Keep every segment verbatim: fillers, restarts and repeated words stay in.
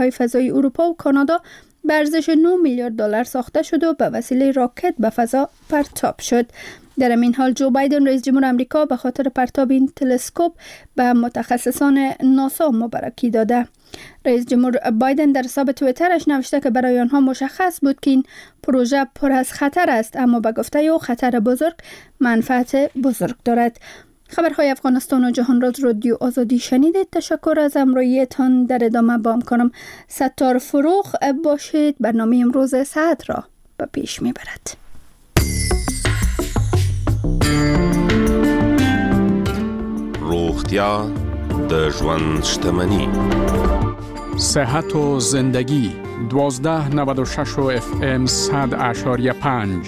فضای اروپا و کانادا به ارزش نه میلیارد دلار ساخته شد و به وسیله راکت به فضا پرتاب شد. در این حال جو بایدن رئیس جمهور آمریکا به خاطر پرتاب این تلسکوپ به متخصصان ناسا مبارکی داده. رئیس جمهور بایدن در حساب توییترش نوشته که برای آنها مشخص بود که این پروژه پر از خطر است، اما به گفته او خطر بزرگ منفعت بزرگ دارد. خبرهای افغانستان و جهان راز رادیو آزادی شنیدید. تشکر از همراهیتان. در ادامه با همکارم ستار فروغ باشید. برنامه امروز ساعت را به پیش میبرد. روغتیا د ژوند شتمني. صحت و زندگی دوازده نود و شش و اف ام صد اشاریه پنج.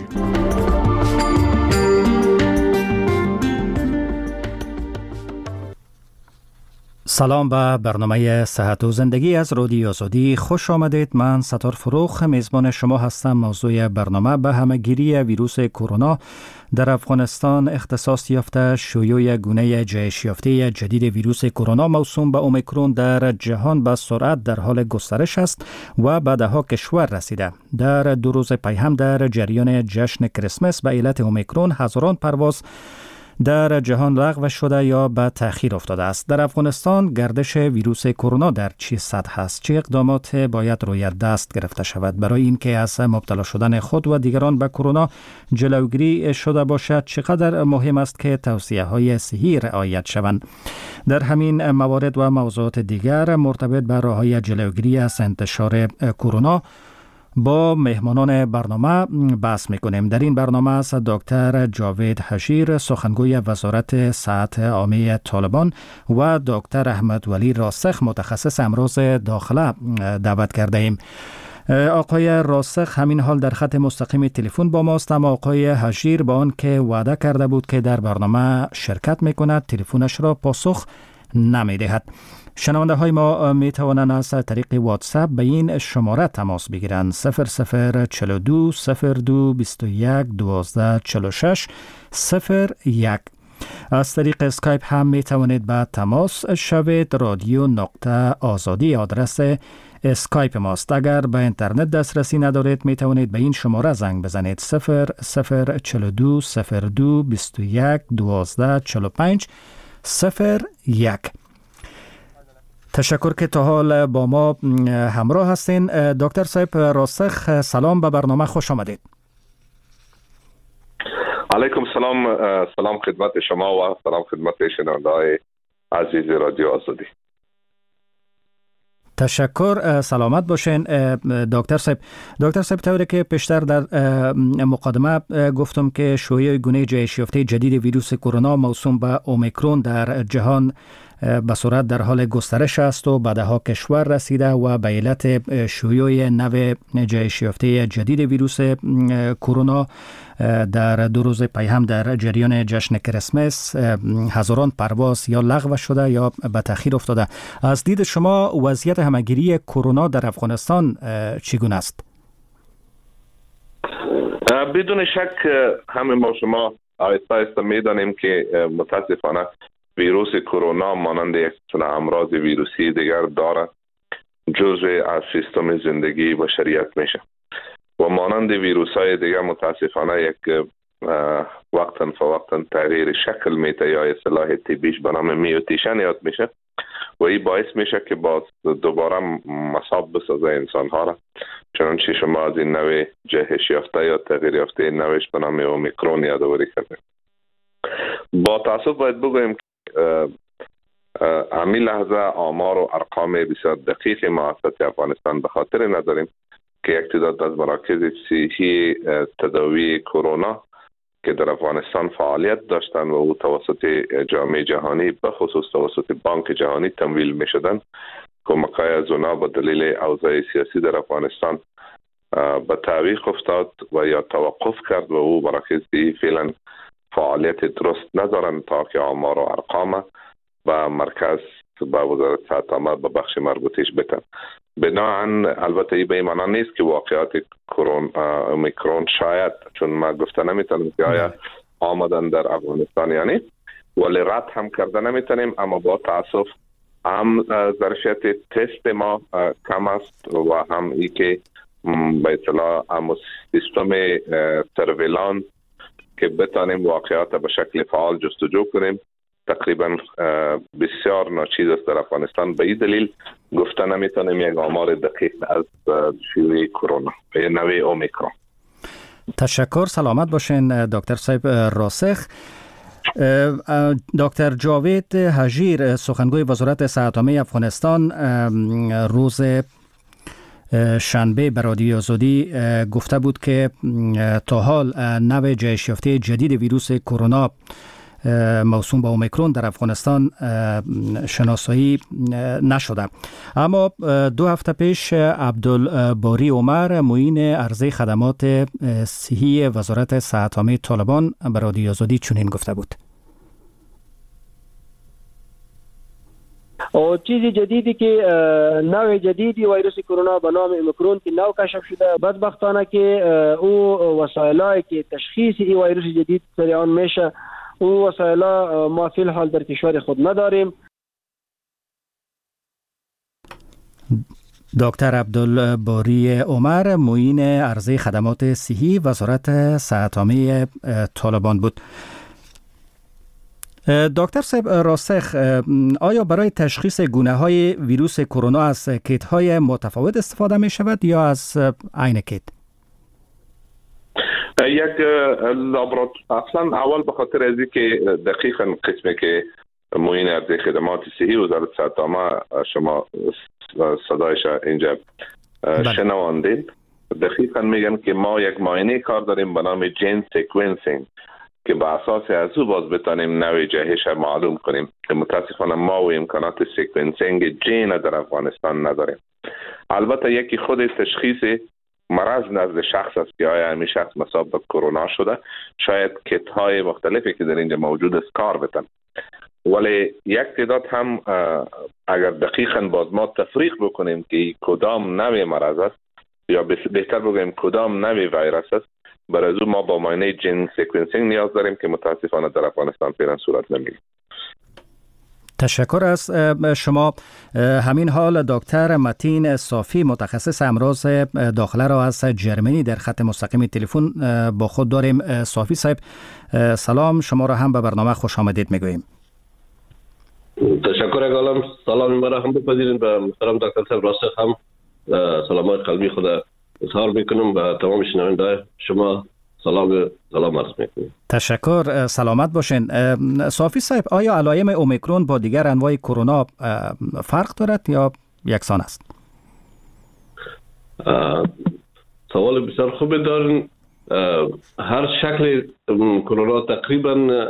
سلام به برنامه صحت و زندگی از رادیو آزادی خوش آمدید. من ستار فروغ میزبان شما هستم. موضوع برنامه به همه‌گیری ویروس کرونا در افغانستان اختصاص یافته. شیوع گونه جهش یافته جدید ویروس کرونا موسوم به اومیکرون در جهان به سرعت در حال گسترش است و به ده ها کشور رسیده. در دو روز پی هم در جریان جشن کریسمس به علت اومیکرون هزاران پرواز در جهان لغو شده یا به تأخیر افتاده است. در افغانستان گردش ویروس کرونا در چه سطح است؟ چه اقدامات باید روی دست گرفته شود برای اینکه از مبتلا شدن خود و دیگران به کرونا جلوگیری شده باشد؟ چقدر مهم است که توصیه های صحی رعایت شوند؟ در همین موارد و موضوعات دیگر مرتبط به راه‌های جلوگیری از انتشار کرونا با مهمانان برنامه بحث میکنیم. در این برنامه است دکتر جاوید حشیر سخنگوی وزارت صحت عامه طالبان و دکتر احمد ولی راسخ متخصص امراض داخله دعوت کرده ایم. آقای راسخ همین حال در خط مستقیم تلفن با ماست، اما آقای حشیر با آن که وعده کرده بود که در برنامه شرکت میکند تلفنش را پاسخ نمیدهد. شنونده های ما می توانند از طریق واتساپ به این شماره تماس بگیرند: صفر صفر چهل و دو صفر دو بیست و یک دوازده چهل و شش صفر یک. از طریق اسکایپ هم می توانید به تماس شوید. رادیو نقطه آزادی آدرس اسکایپ ماست. اگر به اینترنت دسترسی ندارید می توانید به این شماره زنگ بزنید: صفر صفر چهل و دو صفر دو بیست و یک دوازده چهل و پنج صفر یک. تشکر که تا حال با ما همراه هستین. دکتر صاحب راسخ، سلام، به برنامه خوش آمدید. علیکم سلام. سلام خدمت شما و سلام خدمت شنونده‌های عزیز رادیو آزادی. تشکر، سلامت باشین دکتر صاحب. دکتر صاحب طوری که پیشتر در مقدمه گفتم که شیوع گونه جهش یافته جدید ویروس کرونا موسوم به اومیکرون در جهان به صورت در حال گسترش است و به ده ها کشور رسیده و به علت شیوع نو جهش یافته جدید ویروس کرونا در دو روز پی هم در جریان جشن کریسمس هزاران پرواز یا لغو شده یا به تأخیر افتاده. از دید شما وضعیت همه‌گیری کرونا در افغانستان چگونه است؟ بدون شک همه ما شما آیسته آیسته می‌دانیم که متاسفانه ویروس کرونا مانند یک سلسله امراض ویروسی دیگر داره، جزء از سیستم زندگی بشریت میشه و مانند ویروس های دیگر متاسفانه یک وقتا فوقتا تغییر شکل میده یا اصطلاح طبیش به نام میوتیشن یاد میشه و این باعث میشه که باز دوباره مصاب بسازه انسان ها را، چنانچه شما از این نوع جهش یافته یا تغییر یافته نوش به نام اومیکرون یادآوری کردید. با تاسف باید بگویم امی لحظه آمار و ارقام بسیار دقیق مؤسسات افغانستان به خاطر نداریم که یک تعداد از مراکز صحی تداوی کرونا که در افغانستان فعالیت داشتند و او توسط جامعه جهانی به خصوص توسط بانک جهانی تمویل می شدند، کمک‌های از اونا با دلیل اوضاع سیاسی در افغانستان به تعویق افتاد و یا توقف کرد و او مراکز صحی فعلا فعالیت درست ندارند تا که آمار و ارقام و مرکز به وزارت صحت عامه به بخش مربوطش بتن. بناهن البته ای به این معنی نیست که واقعات کرونا اومیکرون شاید، چون ما گفته نمیتونم که آیا آمدن در افغانستان یعنی، ولی رد هم کرده نمیتونیم، اما با تاسف هم ظرفیت تست ما کم است و هم ای که به اصطلاح هم سیستم سرویلانس که بتانیم واقعات به شکل فعال جستجو کنیم تقریبا بسیار ناچیز است در افغانستان. به این دلیل گفته نمیتونیم یک آمار دقیق از شیوع کرونا به نوع اومیکرون. تشکر، سلامت باشین دکتر صاحب راسخ. دکتر جاوید حجیر سخنگوی وزارت صحت عامه افغانستان روز شنبه به رادیو آزادی گفته بود که تا حال نوع جهش یافته جدید ویروس کرونا موسوم به اومیکرون در افغانستان شناسایی نشده. اما دو هفته پیش عبدالباری عمر معین عرضه خدمات صحی وزارت صحت عامه طالبان به رادیو آزادی چنین گفته بود. و چیز جدیدی که نوع جدیدی ویروس کرونا به نام اومیکرون که نو کشف شده، بدبختانه که او وسایلی که تشخیص این ویروس جدید سر آن میشه او وسایل ما فی الحال در کشور خود نداریم. دکتر عبدالباری عمر معین عرضه خدمات صحی وزارت صحت عامه طالبان بود. دکتر صاحب راسخ، آیا برای تشخیص گونه های ویروس کرونا از کیت های متفاوت استفاده می شود یا از عین کیت؟ یک لابراتوار اصلا اول به خاطر از اینکه دقیقاً قسمی که معین عرضه خدمات صحی وزارت صحت عامه شما صدایش اینجا شنواندین، دقیقاً میگن که ما یک معاینه کار داریم به نام جین سیکونسینگ که به اساس از او باز بتانیم نوع جهش معلوم کنیم که متاسفانه ما و امکانات سیکونسینگ جین در افغانستان نداریم. البته یکی خود تشخیص مرض نزد شخص است که آیا همین شخص مصاب به کرونا شده، شاید کیت های مختلفی که در اینجا موجود است کار بتن، ولی یک تعداد هم اگر دقیقاً باز ما تفریق بکنیم که کدام نوع مرض است یا بهتر بگویم کدام نوع ویروس است، برای او ما با معاینه جین سیکونسینگ نیاز داریم که متاسفانه در افغانستان فعلا صورت نمیگیره. تشکر از شما. همین حال دکتر متین صافی متخصص امراض داخله را از جرمنی در خط مستقیم تلفن با خود داریم. صافی صاحب سلام، شما را هم به برنامه خوش آمدید میگوییم. تشکر اگالم، سلام مرا هم بپذیرین. به محترم دکتر صاحب راسخ هم سلامات قلبی خدا اظهار میکنم و تمام شنونده شما سلام سلام عرض میکنم. تشکر، سلامت باشین. صافی صاحب، آیا علائم اومیکرون با دیگر انواع کرونا فرق دارد یا یکسان است؟ سوال بسیار خوبی دارین. هر شکل کرونا تقریبا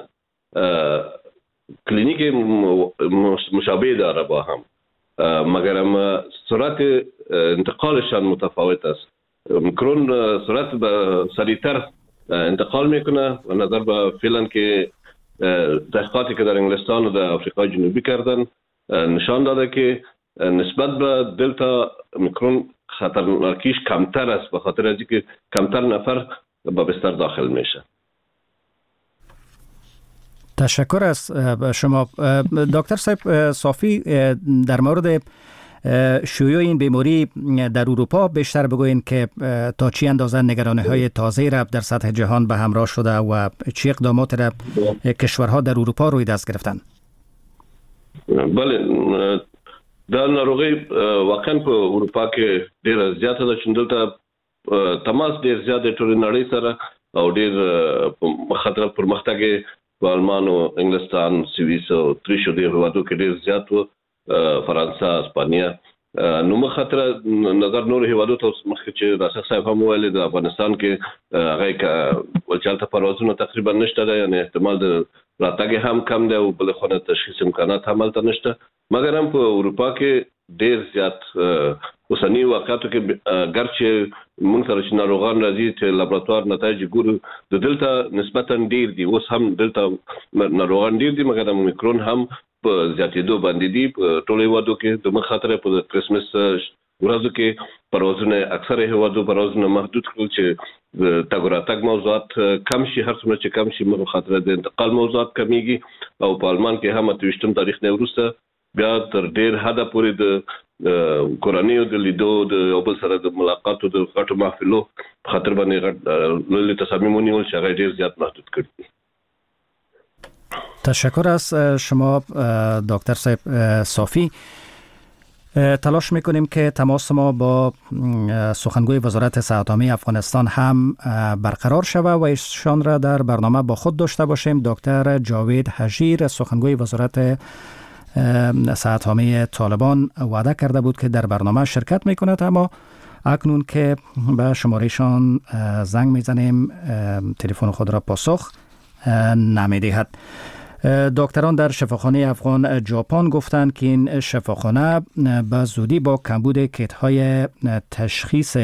کلینیک مشابه داره با هم، مگر سرعت انتقالشان متفاوت است. اومیکرون سرعت به سریعتر انتقال میکنه و نظر به فعلا که تحقیقاتی که در انگلستان و در آفریقای جنوبی کردن نشان داده که نسبت به دلتا اومیکرون خطرناکیش کمتر است، به خاطر از اینکه کمتر نفر به بستر داخل میشه. تشکر از شما دکتر صاحب صافی. در مورد شیوع این بیماری در اروپا بیشتر بگوین که تا چی اندازه نگرانی‌های تازه را در سطح جهان به همراه شده و چه اقدامات را کشورها در اروپا روی دست گرفتن؟ بله، در ناروغی واقعا په اروپا کې ډېر زیاته ده، چې دلته تماس ډېر زیات دی ټولې نړۍ سره او ډېر مخاطر پرمختګ په آلمان او انګلستان، سویس او اتریش او دې هیوادو کې ډېر زیات و، فرانسه، اسپانیا. نو مخاطر نظر نور هیوادو ته مخکې چې راسخ صاحب هم ویلي د افغانستان کې هغه ولچالته پروازونه تقریبا نشته ده، یعنی احتمال د راتګ هم کم دی او بل خونه تشخیص امکانات هم هلته نشته. مګر هم په اروپا کې ډېر زیات اوسنی واقعاتو کې ګرچې موږ سره چې ناروغان راځي چې لابراتوار نتایج ګورو د دلته نسبتا ډېر دي، اوس هم دلته ناروغان ډېر دي، مګر اومیکرون هم په زیاتېدو باندې دي. په ټولو هیوادو کې د مخاطره په کرسمس ورځو کې پروازونه اکثره هیوادو پروازونه محدود کړل چې د تګ راتګ موضوعات کم شي، هر څومره چې کم شي مخاطره د انتقال موضوعات کمیږي. او په آلمان کې هم اته ویشتم تاریخ نه وروسته بیا تر ډیر حد پورې د کورنیو د لیدو د یو بل سره د ملاقاتو د غټو محفلو په خاطر باندې غټ لوی تصامیم ونیول چې هغه ډیر زیات محدود کړي. تشکر از شما دکتر صاحب صافی. تلاش میکنیم که تماس ما با سخنگوی وزارت صحت عامه افغانستان هم برقرار شود و ایشان را در برنامه با خود داشته باشیم. دکتر جاوید حجیر سخنگوی وزارت صحت عامه طالبان وعده کرده بود که در برنامه شرکت میکند، اما اکنون که به شمارهشان زنگ میزنیم تلفن خود را پاسخ نمیدهد. دکتران در شفاخانه افغان ژاپن گفتند که این شفاخانه به زودی با کمبود کیت‌های تشخیص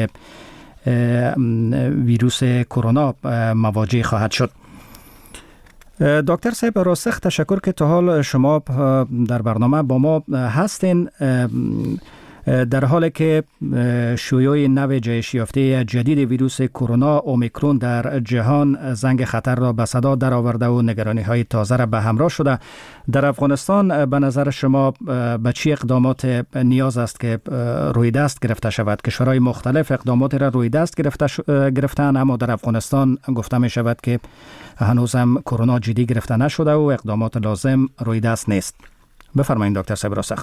ویروس کرونا مواجه خواهد شد. دکتر صاحب راسخ تشکر که تا حال شما در برنامه با ما هستین. در حالی که شیوع نو جهش یافته جدید ویروس کرونا اومیکرون در جهان زنگ خطر را به صدا درآورده و نگرانی های تازه را به همراه شده، در افغانستان به نظر شما به چه اقدامات نیاز است که روی دست گرفته شود؟ کشورهای مختلف اقدامات را روی دست گرفته گرفتن، اما در افغانستان گفته می شود که هنوز هم کرونا جدی گرفته نشده و اقدامات لازم روی دست نیست. بفرمایید دکتر صاحب راسخ.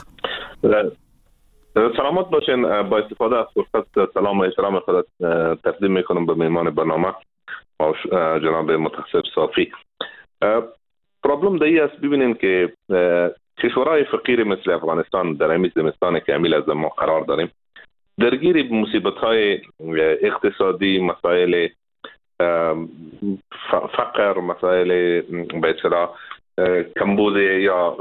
سلامت باشین. با استفاده از فرصت سلام و احترام خود تقدیم میکنم به مهمان برنامه جناب متخصص صافی. پرابلم دایی است ببینین که کشورهای فقیر مثل افغانستان در این زمستان کامل از ما قرار داریم، درگیر مصیبت‌های اقتصادی، مسائل فقر، مسائل به اصطلاح کمبود یا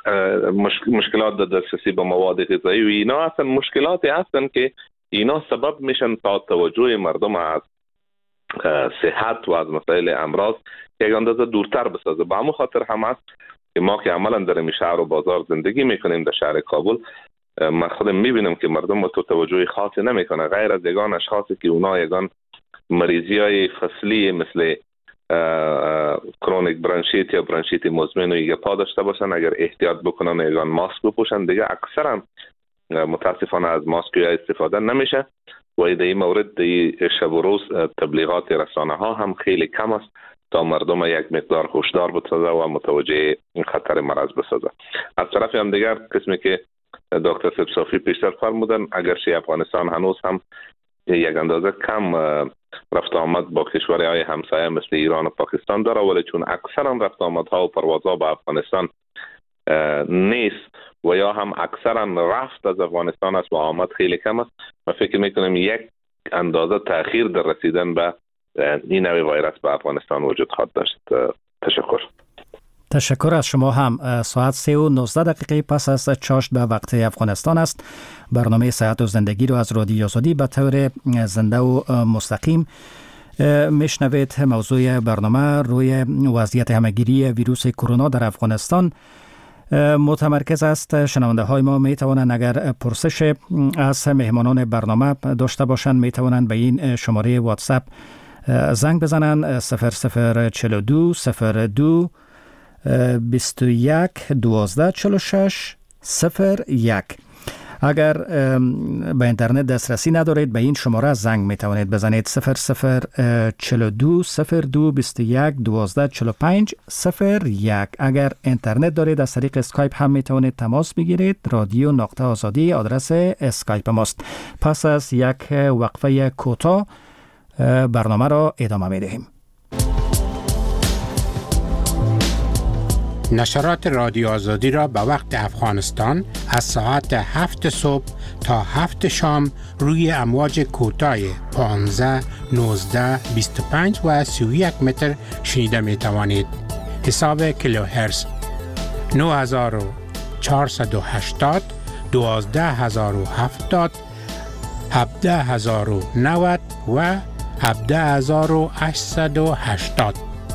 مشکلات در دسترسی به مواد غذایی و اینا اصلا مشکلاتی هستن که اینا سبب میشن تا توجه مردم از صحت و از مسائل امراض یک اندازه دورتر بسازه. به همون خاطر هم است که ما که عملا در این شهر و بازار زندگی میکنیم در شهر کابل، من خودم میبینم که مردم تو توجه خاصی نمیکنه غیر از یگان اشخاصی که اونا یگان مریضی های فصلی مثل کرونیک برانشیت یا برانشیت مزمن و ایگه پا داشته باشن، اگر احتیاط بکنن یگان ماسک بپوشن، دیگه اکثرا متاسفانه از ماسک یا استفاده نمیشه و در این مورد در شب و روز تبلیغات رسانه ها هم خیلی کم است تا مردم یک مقدار هوشدار بسازه و متوجه این خطر مرض بسازه. از طرف هم دیگر قسمی که دکتر صاحب صافی پیشتر فرمودن، اگرچه افغانستان هنوز هم یک اندازه کم رفت آمد با کشورهای همسایه مثل ایران و پاکستان داره، ولی چون اکثرا رفت آمدها و پروازها به افغانستان نیست و یا هم اکثرا رفت از افغانستان است و آمد خیلی کم است، من فکر میکنم یک اندازه تأخیر در رسیدن به این نوع ویروس به افغانستان وجود خواهد داشت. تشکر. تشکر از شما هم. ساعت سه و نوزده دقیقه پس از چاشت به وقت افغانستان است. برنامه صحت و زندگی رو از رادیو آزادی به طور زنده و مستقیم میشنوید. موضوع برنامه روی وضعیت همهگیری ویروس کرونا در افغانستان متمرکز است. شنونده های ما می توانند اگر پرسش از مهمانان برنامه داشته باشند می توانند به این شماره واتساپ زنگ بزنند صفر صفر چهل و دو صفر دو بیست و یک دوازده چهل و شش صفر یک. اگر به اینترنت دسترسی ندارید به این شماره زنگ می توانید بزنید صفر صفر چهل و دو صفر دو بیست و یک دوازده چهل و پنج صفر یک. اگر اینترنت دارید از طریق اسکایپ هم می توانید تماس بگیرید. رادیو نقطه آزادی آدرس اسکایپ ماست. پس از یک وقفه کوتاه برنامه را ادامه می دهیم. نشرات رادیو آزادی را به وقت افغانستان از ساعت هفت صبح تا هفت شام روی امواج کوتاه پانزده، نوزده، بیست و پنج و سی و یک متر شنیده می توانید. حساب کیلوهرتز نه هزار و چهارصد و هشتاد، دوازده هزار و هفتاد، هفده هزار و نود و هفده هزار و هشتصد و هشتاد.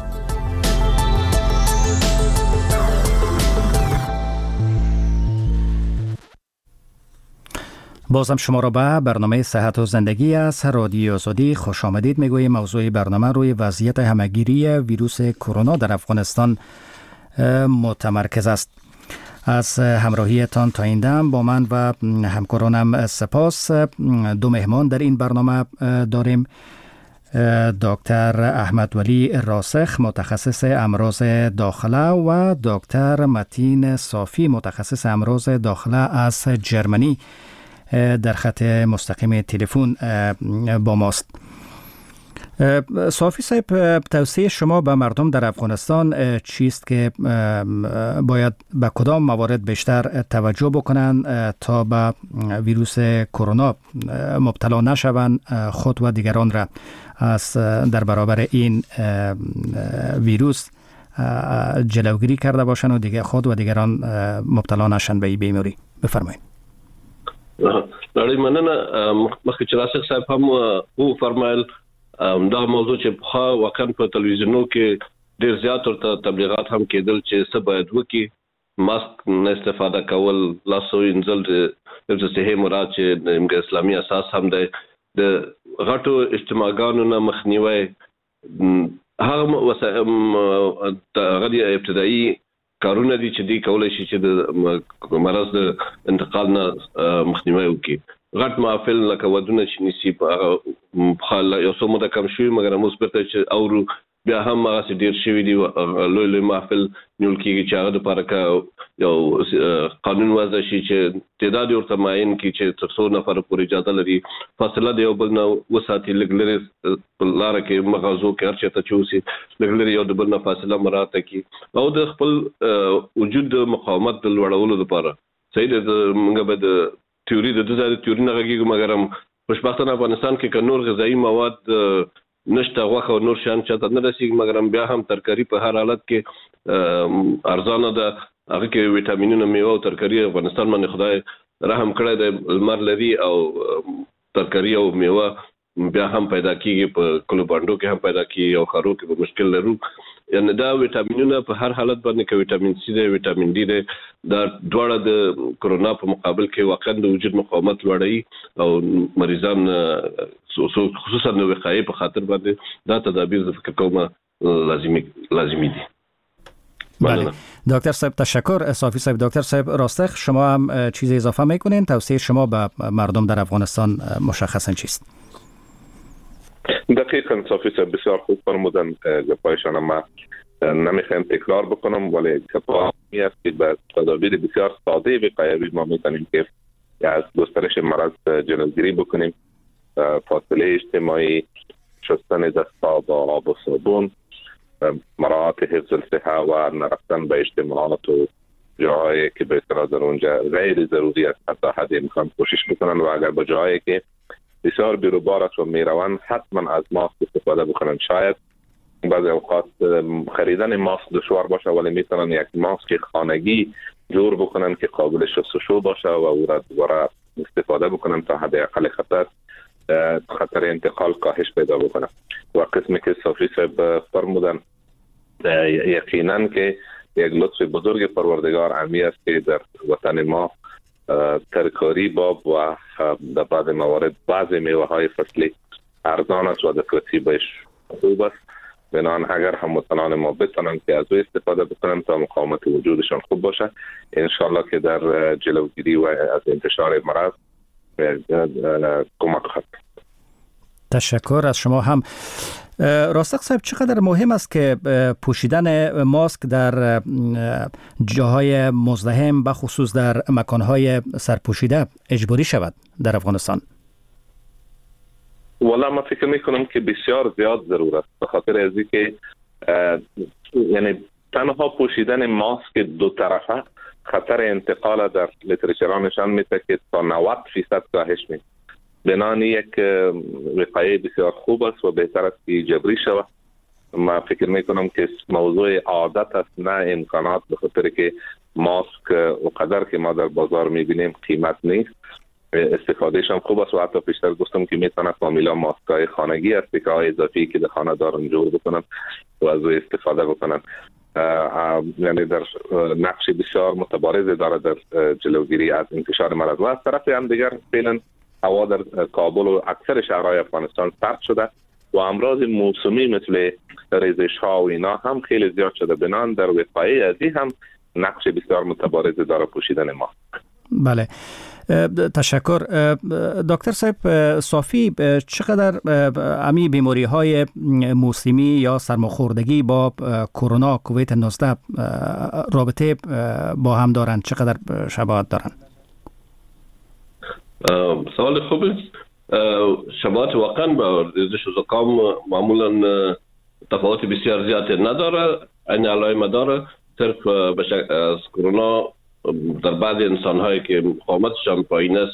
بازم شما را به برنامه صحت و زندگی از رادیو آزادی خوش آمدید میگویم. موضوع برنامه روی وضعیت همهگیری ویروس کرونا در افغانستان متمرکز است. از همراهیتان تا این دم. با من و همکارانم سپاس. دو مهمان در این برنامه داریم: دکتر احمد ولی راسخ، متخصص امراض داخله، و دکتر متین صافی، متخصص امراض داخله از جرمنی، در خط مستقیم تلفن با ماست. صافی صاحب، توصیه شما به مردم در افغانستان چیست که باید به کدام موارد بیشتر توجه بکنن تا به ویروس کرونا مبتلا نشوند، خود و دیگران را از در برابر این ویروس جلوگیری کرده باشند و دیگر خود و دیگران مبتلا نشن به این بیماری؟ بفرمایید. لړۍ مننه. مخکې چې راسخ صاحب هم وو فرمایل دا موضوع چې په واقعا په تلویزیونو کې ډیر زیات ورته تبلیغات هم کېدل چې څه باید وکړي، ماسک نه استفاده کول، لاسو انځل د صحي مراد چې د اسلامي اساس هم دی، د غټو اجتماعګانو نه مخنیوي، هغه وسایل غدي ابتدایي کارونه دي چې دی کولای شي چې د مرض د انتقال نه مخنیوي وکړي. غټ محافل لکه ودونه چې نسی په خاله یو څه مده کم شوی، مګر موږ پرته چې اورو بیا هم هغه ډیر شوی دی، لوی لوی محافل نیول کېږي چې هغه د پاره یو قانون وضع شي چې تعداد ورته معین کړي چې تر څو نفر پورې اجازه لري، فاصله د یو بل نه وساتي، لږ لري لاره کې مغازو کې هر چېرته چې اوسي لږ لري یو د بل نه فاصله مراعات کړي، او د خپل وجود د مقاومت د لوړولو لپاره صحیح د موږ به د تیوري د دغه تیوري نه غږیږو، مګر هم خوشبختانه افغانستان کې که نور غذایی مواد نشته، غوښه او نور شیان چاته نه رسیږي، مګر هم بیا هم ترکاري په هر حالت کې ارزانه ده، هغه کې ویټامینونه، میوه او ترکاري افغانستان باندې خدای رحم کړی دی، لمر لري او ترکاري او میوه بیا هم پیدا کیږي، په کلو باندو کې هم پیدا کیږي او خارو کې به مشکل لرو. یعنی دا ویټامینونه په هر حالت باندې کې ویټامین سی دی، ویټامین ډي دی، دا دواړه د کرونا په مقابل کې واقعا د وجود مقاومت لوړوي او مریضان خصوصا د وقایې په خاطر باندې دا تدابیر د فکر کوم لازمي لازمي دي. بله دکتر صاحب تشکر. صافی صاحب، دکتر صاحب راستخ، شما هم چیز اضافه میکنین؟ توصیه شما به مردم در افغانستان مشخصا چیست؟ دقیقاً صافی صاحب بسیار خوب فرمودن. گپایشان ما نمیخوایم تکرار بکنم، ولی گپایی است که به تدابیر بسیار ساده وقایوی ما میتونیم که از گسترش مرض جلوگیری بکنیم. فاصله اجتماعی، شستن دست‌ها با آب و صابون، مراعات حفظ الصحه و نرفتن به اجتماعات و جاهایی که به اصطلاح در اونجا غیر ضروری است حتی حد امکان کوشش بکنن، و اگر به جاهایی که بسیار بیروبار است و میروند حتما از ماسک استفاده بکنن. شاید بعضی اوقات خریدن ماسک دشوار باشه، ولی میتونن یک ماسک خانگی جور بکنن که قابل شستشو باشه و او را دوباره استفاده بکنن تا حد اقل خطر خطر انتقال کاهش پیدا بکنه. و قسمی که صافی صاحب فرمودن یقینا که یک لطف بزرگ پروردگار امی است که در وطن ما ترکاری باب و در بعض موارد بعض میوه های فصلی ارزان است و دسترسی بهش خوب است. بنابراین اگر هموطنان ما بتونن که از او استفاده بکنن تا مقاومت وجودشان خوب باشه، انشالله که در جلوگیری و از انتشار مرض کمک خواهد. تشکر از شما هم. راستق صاحب، چقدر مهم است که پوشیدن ماسک در جاهای مزدحم به خصوص در مکانهای سرپوشیده اجباری شود در افغانستان؟ والا من فکر میکنم که بسیار زیاد ضرور است، به خاطر از اینکه یعنی تنها پوشیدن ماسک دو طرفه خطر انتقال در لیترچر نشان میده که تا نود فیصد کاهش میده. بنان یک وقایه بسیار خوب است و بهتر است که جبری شود. من فکر میکنم که موضوع عادت است نه امکانات، به خاطر که ماسک اونقدر که ما در بازار میبینیم قیمت نیست، استفادهش هم خوب است و حتی پیشتر گفتم که میتونه کاملا ماسکای خانگی است که های اضافی که در خانه دارن جور بکنن و از او استفاده بکنن. یعنی در نقش بسیار متبارز داره در جلوگیری از انتشار مرض. و از طرف هم دیگر فعلا هوا در کابل و اکثر شهرهای افغانستان سرد شده و امراض موسمی مثل ریزش ها و اینا هم خیلی زیاد شده. بنان در وقایه ازی هم نقش بسیار متبارز داره پوشیدن ماسک. بله، تشکر. دکتر صاحب صافی، چقدر امی بیماری های موسمی یا سرماخوردگی با کرونا کووید نوزده رابطه با هم دارند؟ چقدر شباهت دارند؟ سوال خوب است. شباهت واقعا با ریزش زکام معمولا تفاوت بسیار زیادی نداره، این علائم داره. صرف از کرونا در بعض انسان هایی که مقاومتشان پایین است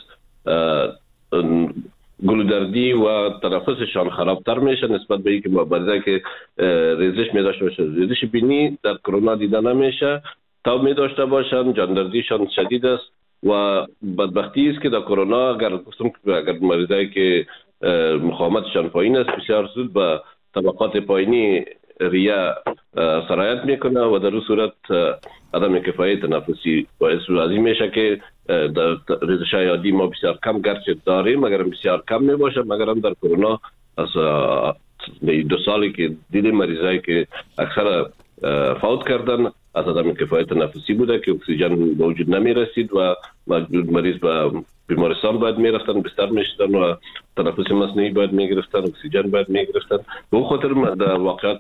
گلودردی و تنفسشان خرابتر میشه نسبت به اینکه مبارزه که ریزش می داشته باشه. ریزش بینی در کرونا دیده نمیشه، تاب می داشته باشن، جاندردیشان شدید است و بدبختی است که در کرونا اگر گفتم اگر مریضایی که مقاومتشان پایین است بسیار زود به طبقات پایینی ریه سرایت میکنه و در اون صورت عدم کفایت تنفسی باعث از میشه که در ریزش های عادی ما بسیار کم گرچه داریم مگر بسیار کم میباشه. مگر هم در کرونا از دو سالی که دیدیم مریضایی که اکثر فوت کردن از عدم کفایت تنفسی بوده که اکسیژن به وجود نمی رسید و مریض به بیمارستان باید می رفتن، بستر می شدن و تنفس مصنوعی باید می گرفتن، اکسیژن باید می گرفتن. به خاطر در واقعات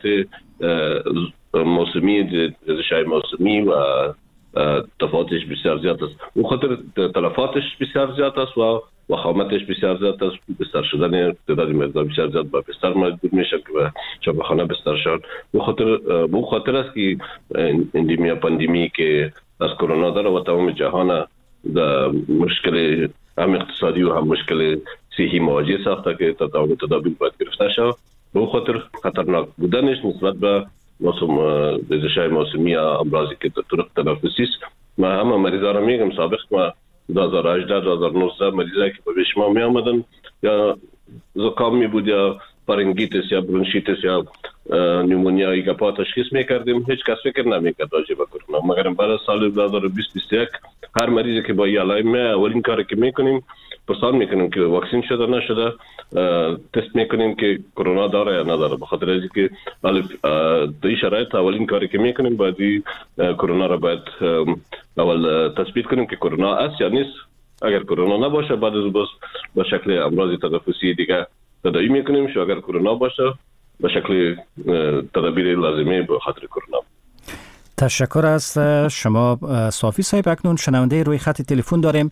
موسمی، ریزش‌های موسمی و تفاوتش بسیار زیاد است. به خاطر تلفاتش بسیار زیاد است و وخامتش بسیار زیاد است. بستر شدن تعداد مریضا بسیار زیاد با بستر مجبور میشن که به شفاخانه بستر شدن. به خاطر به خاطر است که اندیمی پاندمی که از کرونا داره و تمام جهان در مشکل هم اقتصادی و هم مشکل صحی مواجه ساخته که تداوم تدابیر باید گرفته شود. به خاطر خطرناک بودنش نسبت به موسم ریزش‌های موسمی یا امراضی که در طرق تنفسی است. ما همه مریضا را میگم سابق ما دو هزار و هجده دو هزار و نوزده مریضایی که به شما می آمدن یا زکام می بود یا پارنگیتس یا برونشیتس یا نیومونیا یا گپا تشخیص میکردیم. هیچ کس فکر نمیکرد راجع به کرونا. مگر بعد از سال دو هزار و بیست بیست و یک هر مریضی که با این علائم اولین کاری که میکنیم پرسان میکنیم که واکسین شده نشده، تست میکنیم که کرونا داره یا نداره. به خاطر اینکه در این شرایط اولین کاری که میکنیم باید کرونا را باید اول تثبیت کنیم که کرونا است یا نیست. اگر کرونا نباشه بعد از بس به شکل امراض تنفسی دیگه تداوی میکنیم. شو اگر کرونا باشه به شکل تدابیر لازمه به خاطر کرونا. تشکر از شما صافی صاحب. اکنون شنونده روی خط تلفن داریم.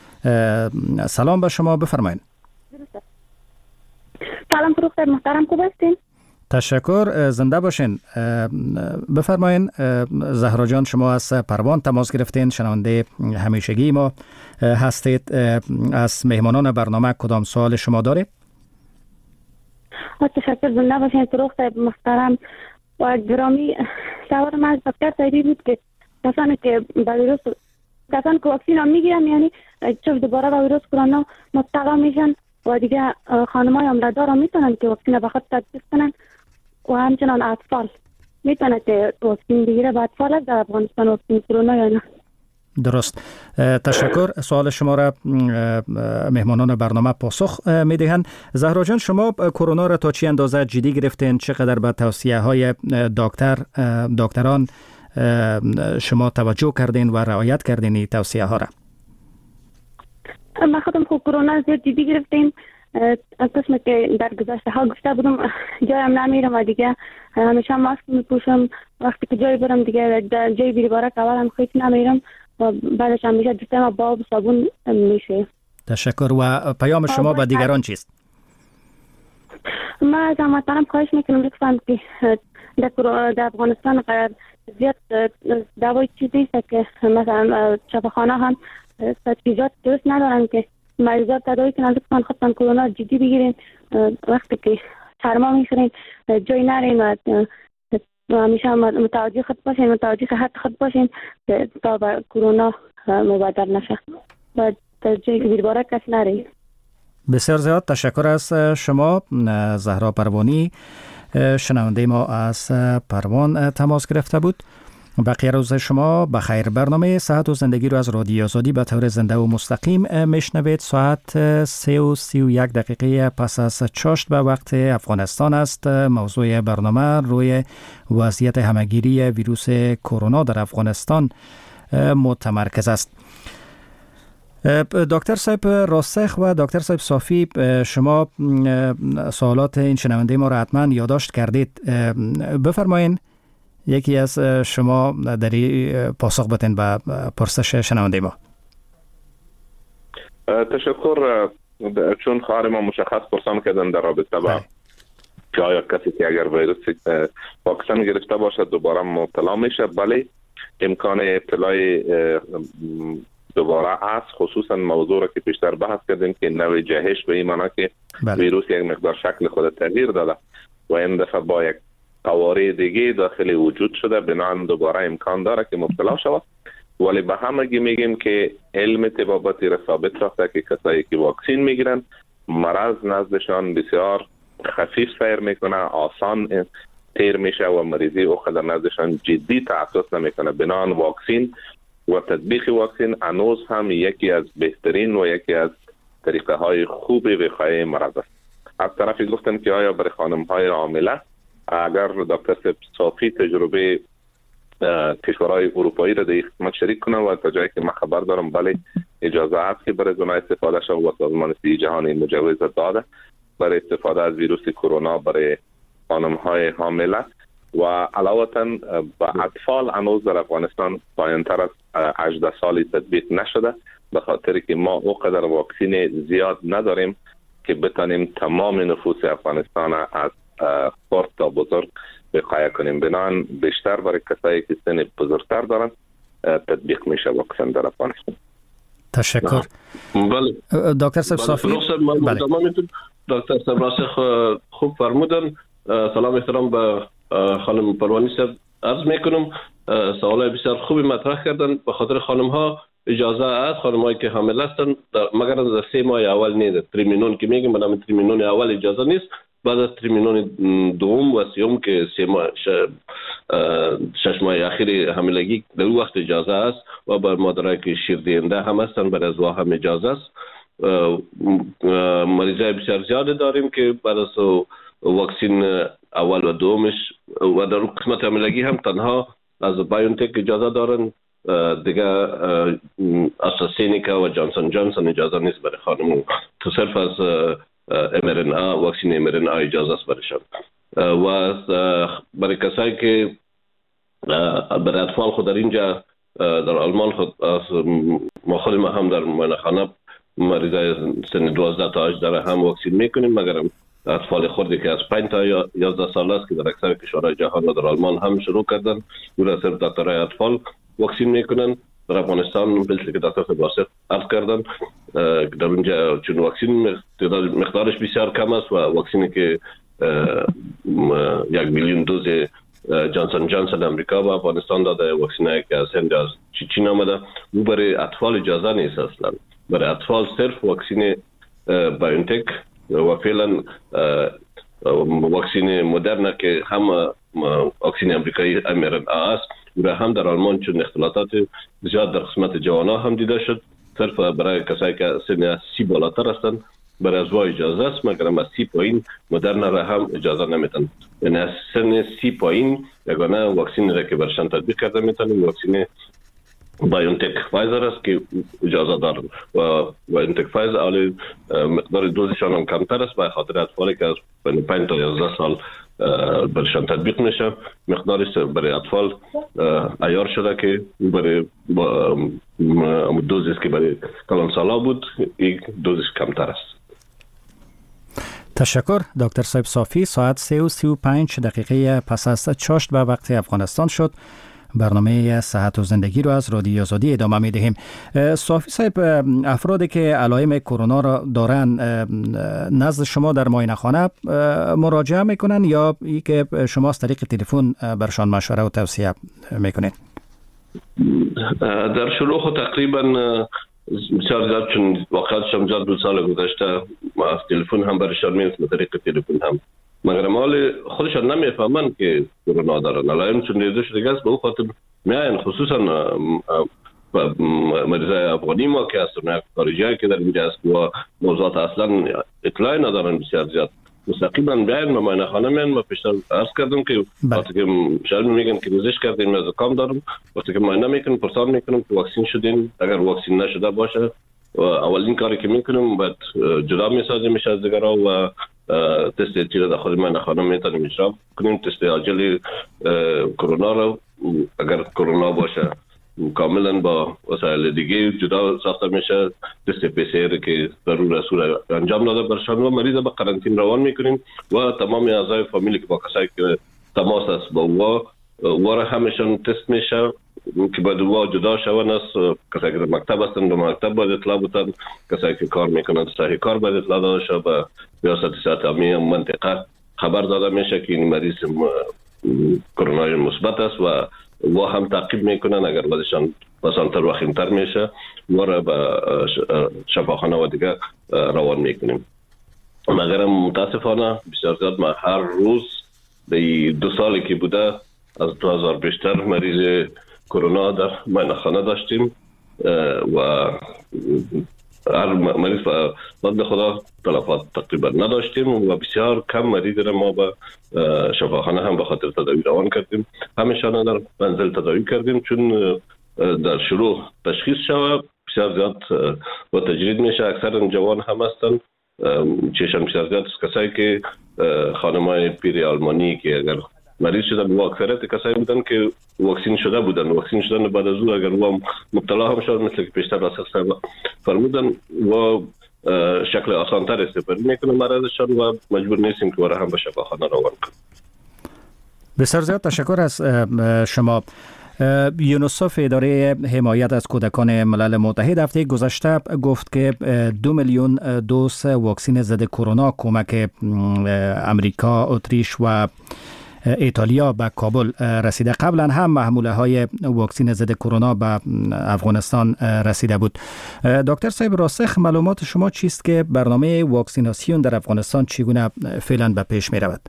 سلام به شما، بفرمایید. سلام فروخ صاحب محترم، خوب هستین؟ تشکر، زنده باشین. بفرمایین زهرا جان، شما از پروان تماس گرفتین، شنونده همیشگی ما هستید. از مهمانان برنامه کدام سوال شما دارید؟ تشکر، زنده باشین فروخ صاحب محترم و گرامی. سوال من از دکتر صاحبی بود که کسانی که با ویروس کسانی که واکسین هم میگیرن یعنی چه دوباره با ویروس کرونا مبتلا میشن و دیگه خانمای عمردار هم میتونن که واکسین به خود تطبیق کنن و همچنان اطفال میتونه که واکسین بگیره. با اطفال در افغانستان واکسین کرونا یا نه؟ درست، تشکر. سوال شما را مهمانان برنامه پاسخ میدهند. زهرا جان، شما کرونا را تا چی اندازه جدی گرفتین؟ چقدر به توصیه های دکتر دکتران شما توجه کردین و رعایت کردین این توصیه ها را؟ ما خودم خوب کرونا زیاد جدی گرفتیم. از قسم که در گذشته ها گفته بودم جایم نمیرم و دیگه همیشه ماسک میپوشم. وقتی که جای برم دیگه در جای بیربارک اول هم خیلی نمیرم و بعدش همیشه دستم با آب و صابون میشه. تشکر. و پیام شما به دیگران چیست؟ ما از هموطنم خواهش میکنم لطفاً که در افغانستان زیاد دوای چیزی است که مثلا شفاخانه هم تجهیزات درست ندارن که مریضات تداوی کنن. لطفاً خودتان کرونا جدی بگیرین. وقتی که سرما میخورین جای نرین و همیشه متوجه خود باشین، متوجه صحت خود باشین تا به کرونا مبادر نشه و در جایی که بیرباره کس نرین. بسیار زیاد تشکر از شما زهرا پروانی. شنونده ما از پروان تماس گرفته بود. بقیه روز شما بخیر. برنامه صحت و زندگی رو از رادیو آزادی به طور زنده و مستقیم میشنوید. ساعت سه و سی و یک دقیقه پس از چاشت به وقت افغانستان است. موضوع برنامه روی وضعیت همهگیری ویروس کرونا در افغانستان متمرکز است. دکتر صاحب راسخ و دکتر صاحب صافی، شما سوالات این شنونده ما را حتما یادداشت کردید. بفرمایید یکی از شما داری پاسخ بدین به پرسش شنونده ما. تشکر. چون خواهر ما مشخص پرسان کردن در رابطه با که آیا کسی که اگر ویروس واکسن گرفته باشد دوباره مبتلا میشه. بله، امکان ابتلای دوباره است، خصوصا موضوع را که پیشتر بحث کردیم که نوع جهش به این معنی که بله. ویروس یک مقدار شکل خود تغییر داده و این دفعه با یک قواره دیگه داخل وجود شده، بنابراین دوباره امکان داره که مبتلا شود. ولی به همگی میگیم که علم طبابتی را ثابت رفته که کسایی که واکسین میگیرن مرض نزدشان بسیار خفیف سیر میکنه، آسان تیر میشه و مریضی او قدر نزدشان جدی تعطیل نمیکنه. بنابراین واکسین و تطبیق واکسین هنوز هم یکی از بهترین و یکی از طریقه های خوب وقایه مرض است. از طرفی گفتم که آیا برای خانم های حامله، اگر دکتر صافی تجربه کشورهای اروپایی را در خدمت شریک کنم و تا جایی که من خبر دارم بله اجازه هست که برای زنای استفاده شد و سازمان صحی جهانی مجوز داده برای استفاده از ویروس کرونا برای خانم های حامله. و علاوه به اطفال هنوز در افغانستان پایانتر از هجده سالی تطبیق نشده، به خاطر که ما او قدر واکسین زیاد نداریم که بتانیم تمام نفوس افغانستان از خرد تا بزرگ وقایه کنیم. بنابراین بیشتر برای کسایی که سن بزرگتر دارن تطبیق میشه واکسن در افغانستان. تشکر. بله دکتر صاحب صافی. بله دکتر صاحب راسخ خوب فرمودن. سلام احترام به خانم پروانی صاحب عرض میکنم. سوالای بسیار خوبی مطرح کردن. به خاطر خانم ها اجازه است، خانم هایی که حامل هستن مگر از سه ماه اول نیست، تریمینون که میگیم بنام تریمینون اول اجازه نیست، بعد از تریمینون دوم و سیوم که سه ماه شش ماه اخیر حاملگی در وقت اجازه است و بر مادرایی که شیر دهنده هم هستن برای از هم اجازه است. مریضای بسیار زیاد داریم که بعد از واکسین اول و دومش و در قسمت حاملگی هم تنها از بایونتک اجازه دارن، دیگه آسترازینیکا و جانسون جانسون اجازه نیست برای خانم، تو صرف از ام ار ان ای واکسین ام ار ان ای اجازه است برایشان. و برای کسایی که برای اطفال خود در اینجا در آلمان خود ما خود ما هم در معاینه‌خانه مریضای سن دوازده تا هجده هم واکسین میکنیم، مگر اطفال خردی که از پنج تا یازده سال است که در اکثر کشورهای جهان و در آلمان هم شروع کردن، او را صرف دکترهای اطفال واکسین میکنن. در افغانستان مثل که دکتر صاحب عرض کردن در اونجا چون واکسین مقدارش بسیار کم است و واکسینی که یک میلیون دوز جانسون جانسون امریکا و افغانستان داده، واکسینی که از هند از چین آمده، او برای اطفال اجازه نیست اصلا. برای اطفال صرف واکسین بایونتک و فعلا واکسین مدرنا که هم واکسین امریکایی ام ار ان ای است و هم در آلمان چون اختلاطات زیاد در قسمت جوانا هم دیده شد، صرف برای کسایی که سن سی بالاتر هستند برای ازوا اجازه است، مگر از سی پایین مدرنا را هم اجازه نمیتن. یعنی از سن سی پایین یگانه واکسین را که برشان تطبیق کرده میتونیم واکسین بایونتک فایزر است که اجازه دارن و بایونتک فایزر اولی مقدار دوزشان هم کمتر است، به خاطر اطفالی که از پنج تا یازده سال برشان تطبیق میشه. مقدارش برای اطفال عیار شده که برای دوزش که برای کلان سالا بود این دوزش کمتر است. تشکر دکتر صاحب صافی. ساعت سه و سی و پنج دقیقه پس از چاشت به وقت افغانستان شد. برنامه صحت و زندگی رو از رادیو آزادی ادامه می دهیم. صافی صاحب، افرادی که علائم کرونا را دارن نزد شما در معاینه خانه مراجعه میکنن یا ای که شما از طریق تلفن برشان مشوره و توصیه میکنید؟ در شروع خود تقریبا بسیار زیاد چون واقعا شما دو سال گذشته ما از تلفن هم برشان میرسیم، طریق تلفن هم، مگر مال خودشان نمیفهمن که کرونا دارن. علائم چون دیده شده است به او خاطر میاین، خصوصا مریضای افغانی ما که هستن، خارجی که در اینجا هست و موضوعات اصلا اطلاعی ندارن بسیار زیاد، مستقیما بیاین معاینه خانه میان. ما پیشتر عرض کردم که وقتی که شاید میگن که ریزش کردیم از کام دارم، وقتی که معاینه میکنم پرسان میکنم که واکسین شدین، اگر واکسین نشده باشه اولین کاری که میکنم بعد جدا میسازیم میشه از دیگرها و تست تیر در خود معاینه خانه میتونیم اجرا کنیم. تست عاجل کرونا رو اگر کرونا باشه کاملا با وسایل دیگه جدا ساخته میشه. تست پی سی آر که ضرور اصول انجام داده برشان و مریض به قرنطینه روان میکنیم و تمام اعضای فامیلی که با کسایی که تماس است با او و همشون تست میشه که بعد او جدا شون است. کسایی که در مکتب هستن در مکتب باید اطلاع بدن، کسایی که کار میکنن سر کار باید اطلاع داده شه. به ریاست صحت عامه منطقه خبر داده میشه که این مریض کرونا مثبت است و و هم تعقیب میکنن. اگر بعدشان مثلا وخیمتر میشه ما را به شفاخانه و دیگه روان میکنیم. مگر متاسفانه بسیار زیاد ما هر روز به دو سالی که بوده از دو هزار بیشتر مریض کرونا در معاینه‌خانه داشتیم و هر مریض به خدا تلفات تقریبا نداشتیم و بسیار کم مریض را ما به شفاخانه هم به خاطر تداوی روان کردیم. همیشان در منزل تداوی کردیم چون در شروع تشخیص شود بسیار زیاد و تجرید میشه. اکثر جوان هم هستن چشم بسیار زیاد کسایی که خانمای پیری آلمانی که اگر مریض شدن و اکثریت کسایی بودن که واکسین شده بودن. واکسین شدن بعد از او اگر او مبتلا هم شد مثل که پیشتر راسخ صاحب فرمودن و شکل آسانتر استفاده میکنه مرضشان و مجبور نیستیم که برای هم به شفاخانه روان کنیم. بسیار زیاد تشکر از شما. یونیسف اداره حمایت از کودکان ملل متحد هفته گذشته گفت که دو میلیون دوز واکسن ضد کرونا کمک امریکا، اتریش و ایتالیا به کابل رسیده. قبلا هم محموله های واکسن ضد کرونا به افغانستان رسیده بود. دکتر صاحب راسخ معلومات شما چیست که برنامه واکسیناسیون در افغانستان چگونه فعلا به پیش می رود؟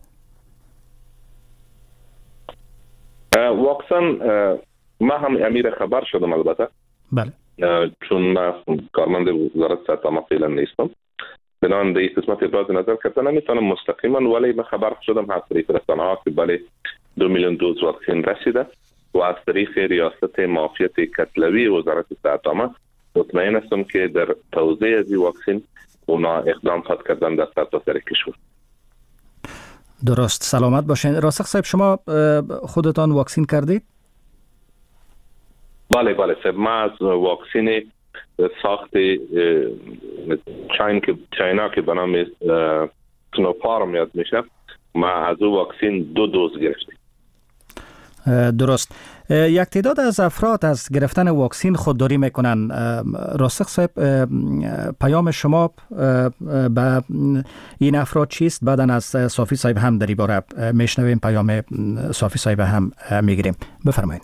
واکسن ما هم امیر خبر شدم البته. بله. چون من کارمند وزارت صحت عامه فعلا نیستم. بنابراین در این قسمت ابراز نظر کردن نمیتونم مستقیما، ولی من خبر شدم از طریق رسانه‌ها که بله دو میلیون دوز واکسن رسیده و از طریق ریاست معافیت کتلوی وزارت صحت عامه مطمئن هستم که در توزیع از این واکسن اونا اقدام خواهد کردن در سرتاسر کشور. درست، سلامت باشین. راسخ صاحب شما خودتان واکسین کردید؟ بله بله صاحب، ما از واکسن ساخت چین که چینا که به نام سنوفارم یاد میشه، ما از او واکسن دو دوز گرفتیم. درست. یک تعداد از افراد از گرفتن واکسن خودداری میکنن. راسخ صاحب پیام شما به این افراد چیست؟ بعداً از صافی صاحب هم در این باره میشنویم، پیام صافی صاحب هم میگیریم. بفرمایید.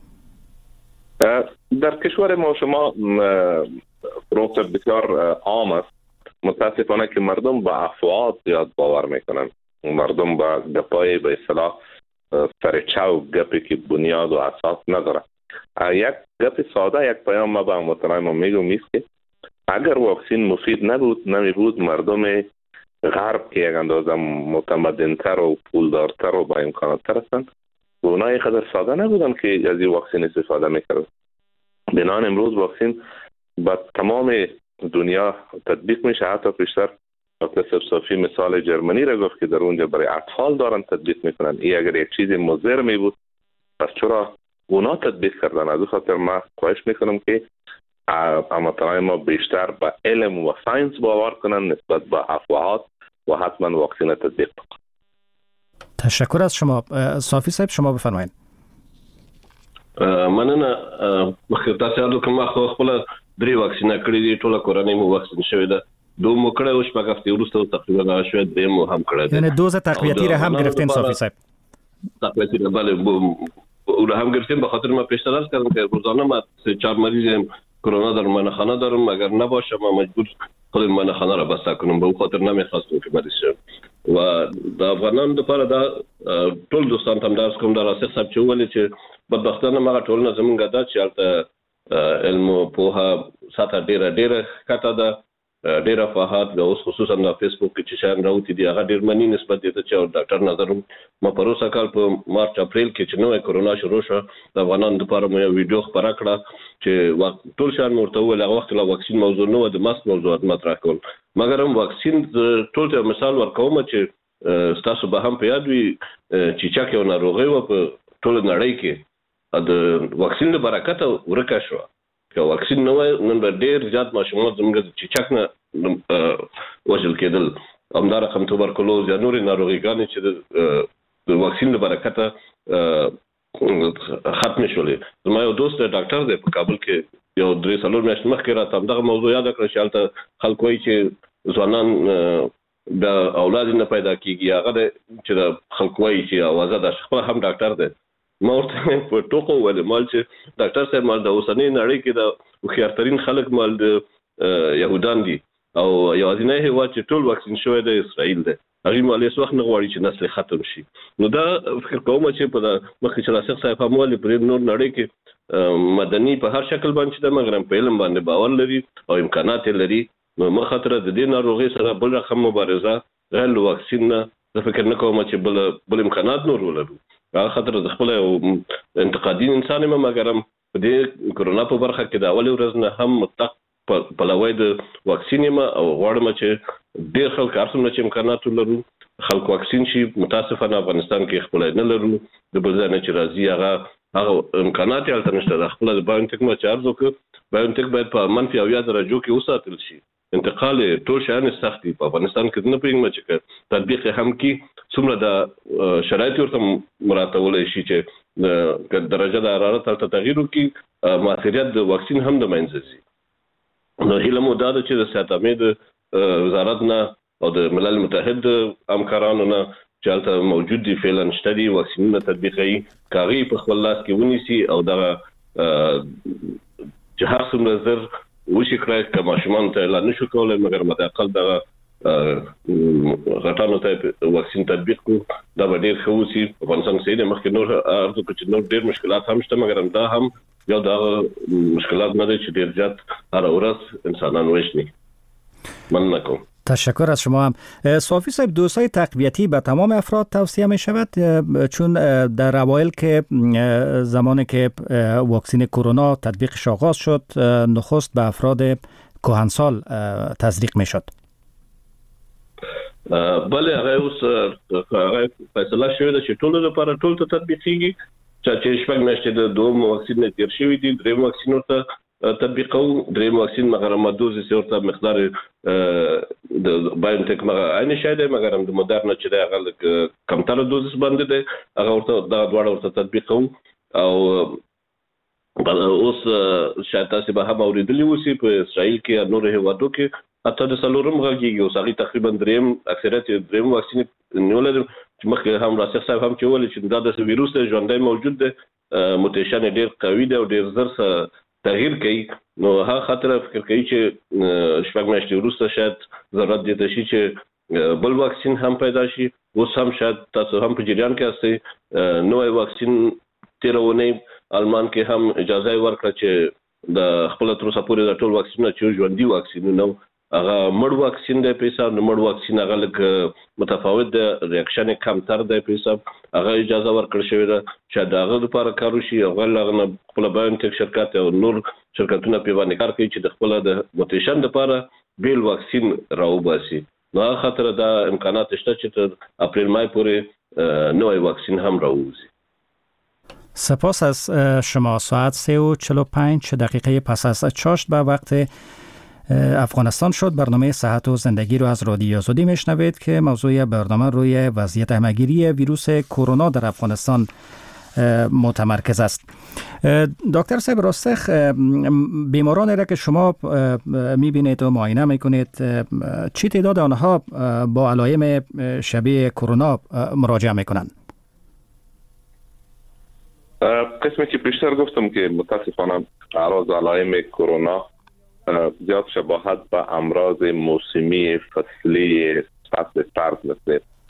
در کشور ما شما روکتر بسیار عام است. متاسفانه که مردم با افواهات زیاد باور میکنن. مردم با گپای به اصطلاح سرچاو گپی که بنیاد و اساس نداره. یک گپ ساده، یک پیام ما به مطمئن میگم نیست که اگر واکسن مفید نبود نمی بود مردم غرب که یک اندازه متمدنتر و پولدارتر و با امکاناتر هستند و اونا یک قدر ساده نبودن که از این واکسن استفاده میکردن. بنابراین امروز واکسن با تمام دنیا تطبیق میشه. حتی پیشتر دکتر صافی مثال جرمنی را گفت که در اونجا برای اطفال دارن تطبیق میکنن. این اگر یک چیز مضر می بود پس چرا اونا تطبیق کردن؟ از خاطر ما خواهش میکنم که امتحان ما بیشتر با علم و ساینس باور کنن نسبت با افواهات و حتما واکسن تطبیق کنن. تشکر از شما. صافی صاحب شما بفرمایید. مننه. مخکې تاسو یادو کوم خو خپل درې واکسینه کړې دي، ټوله کورنۍ مو واکسین شوې ده. دو مو کړه او شپږ هفتې وروسته تقریبا شوې درې مو هم کړه. یعنی دوز تقویتی را هم گرفتین صافی صاحب؟ تقویتی را بله او هم گرفتیم. به خاطر ما پیشتر عرض کردم که روزانه ما سه چهار مریض کرونا در معاینه‌خانه دارم. اگر نباشه ما مجبور خود معاینه‌خانه را بسته کنم. به اون خاطر نمیخواستم که مریض شم. و د افغانانو لپاره دا ټول دوستان هم دا کوم دا راسخ صاحب چې ولې چې بدبختانه ما ټول نه زمونږ دا چې البته علم او په ساته ډیره ډیره کته ده ډیره فاحات د اوس خصوصا د فیسبوک کې چې شان راوتی دی هغه ډیر منی نسبت دي چې ډاکټر نظر ما پروسه کال په مارچ اپریل کې چې نوې کورونا شروع شو د افغانانو لپاره مې ویډیو خبره کړه چې ټول شان ورته ول هغه وخت لا واکسین موضوع نه و د ماسک موضوعات مطرح کول مګر هم واکسین ټول ته مثال ورکوم چې تاسو به هم په یاد وي چې چا کې ناروغي و په ټول نړۍ کې د واکسین له برکته ورکه شو که واکسین نه وای نن به ډیر زیات ماشومان زموږ چې چک نه وژل کېدل همدا رقم توبرکلوز یا نورې ناروغیګانې چې د واکسین له برکته ختم شولې زما یو دوست ډاکټر دی په کابل کې یو درې څلور میاشتې مخکې راته همدغه موضوع یاد کړه چې هلته خلک وایي چې ځوانان د اولاد نه پیدا کېږي هغه چې د خلک وایي چې اوازه ده خپل هم ډاکټر دی ما ورته په ټوکو ولې مال چې ډاکټر صاحب مال د اوسنۍ نړۍ کې د خيارترین خلک مال د يهودان دي او یوازینی هیواد چې ټول واکسین شوی دی اسرائیل دی هغه مال هیڅ وخت نه غواړي چې نسل ختم شي نو دا فکر کوم چې په مخکې چې راسخ صاحب هم ولې پر نور نړۍ کې مدني په هر شکل باندې د مګرم په علم باندې باور لري او امکانات لري نو مخاطر د دې ناروغي سره بل رقم مبارزه غیر واکسین نه زه فکر نه کوم چې بل بل امکانات نور ولرو هغه خاطر د خپل انتقادي انسان ما مګرم په دې کورونا په برخه کې د اول ورځ نه هم متق په لوی د واکسین ما او غواړم چې ډېر خلک ارسمه چې امکانات لرو خلک واکسین شي متاسفانه افغانستان کې خپل نه لرو د بلځانه چې راځي هغه هغه امکانات یې البته نشته د خپل د باینټک ما چارج وکړ باینټک باید په منفي او یا درجو کې وساتل شي انتقال ټول شان سختي په افغانستان کې نه پېږم چې تطبیق هم کې څومره د شرایط ورته مراتبول شي چې د درجه د حرارت تر تغییر کې مؤثریت د واکسین هم د منځسي نو هیله مو دا چې د صحت امید وزارت نه او د ملل متحد همکارانو نه چې البته موجود دي فعلا شته دي واکسینونه تطبیقي کاغي په خپل لاس کې ونیسي او دا چې هر څومره زر وشي کړای کما شومان ته اعلان نشو کولای مګر متأقل دا غټانو ته واکسین تطبیق کو دا ډیر خو سي په افغانستان کې مخکې نور ارزو چې نور ډیر مشکلات هم شته مګر دا هم یو دا مشکلات نه دي چې ډیر زیات هر ورځ انسانان وښني مننه کوم تشکر از شما هم. صافی صاحب دوزهای تقویتی به تمام افراد توصیه می شود چون در اوایل که زمانی که واکسین کرونا تطبیقش آغاز شد نخست به افراد کهنسال تزریق می شد. بله هغه اوس هغه فیصله شوې ده چې ټول لپاره ټول ته تطبیقيږي چې شپږ میاشتې د دوم واکسین نه تیر شوی دي دریم واکسین ورته تطبیقو دریم واکسین مګر دوز ورته مقدار د باینټک مګر عین شاید مګر د مدرن چې د هغه کمتر دوز باندې ده هغه ورته د دواړو ورته تطبیقو او اوس شاید تاسو به هم اوریدلی وسی په اسرائیل کې نور هیوادو کې حتی د سلورم غږیږي او سړي تقریبا دریم اکثریت دریم واکسین نیولل چې مخکې هم راسخ صاحب هم چې ولې چې دا د ویروس ته ژوندۍ موجود ده موټیشن ډیر قوي ده او ډیر زر تغییر کوي نو هغه خاطر فکر کوي چې شپږ میاشتې وروسته شاید ضرورت دي شي چې بل واکسین هم پیدا شي اوس هم شاید تاسو هم په جریان کې استئ نوې واکسین تیرونه آلمان کې هم اجازه ورکړه چې د خپل تر اوسه پورې د ټول واکسینونه چې ژوندۍ واکسینونه هغه مړ واکسین دی په حساب نو مړ واکسین هغه لکه متفاوت دی ریاکشن کم تر دی په حساب هغه اجازه ورکړل شوې ده چې داغه لپاره کارو شي او غلغه خپل باینټک شرکت او نور شرکتونه په باندې کار کوي چې د خپل د موټیشن لپاره بیل واکسین راوباسي نو خاطر دا امکانات شته چې تر اپریل مای پورې نوې واکسین هم راوځي. سپاس از شما. ساعت سه و چهل و پنج دقیقه پس از چاشت به وقت افغانستان شد. برنامه صحت و زندگی رو از رادیو آزادی میشنوید که موضوع برنامه روی وضعیت همگیری ویروس کرونا در افغانستان متمرکز است. دکتر صاحب راسخ بیمارانی را که شما میبینید و معاینه میکنید چی تعداد آنها با علائم شبیه کرونا مراجعه میکنند؟ قسمی که پیشتر گفتم که متاسفانه اعراض علائم کرونا زیاد شباهت به امراض موسمی فصلی فصل سرد مثل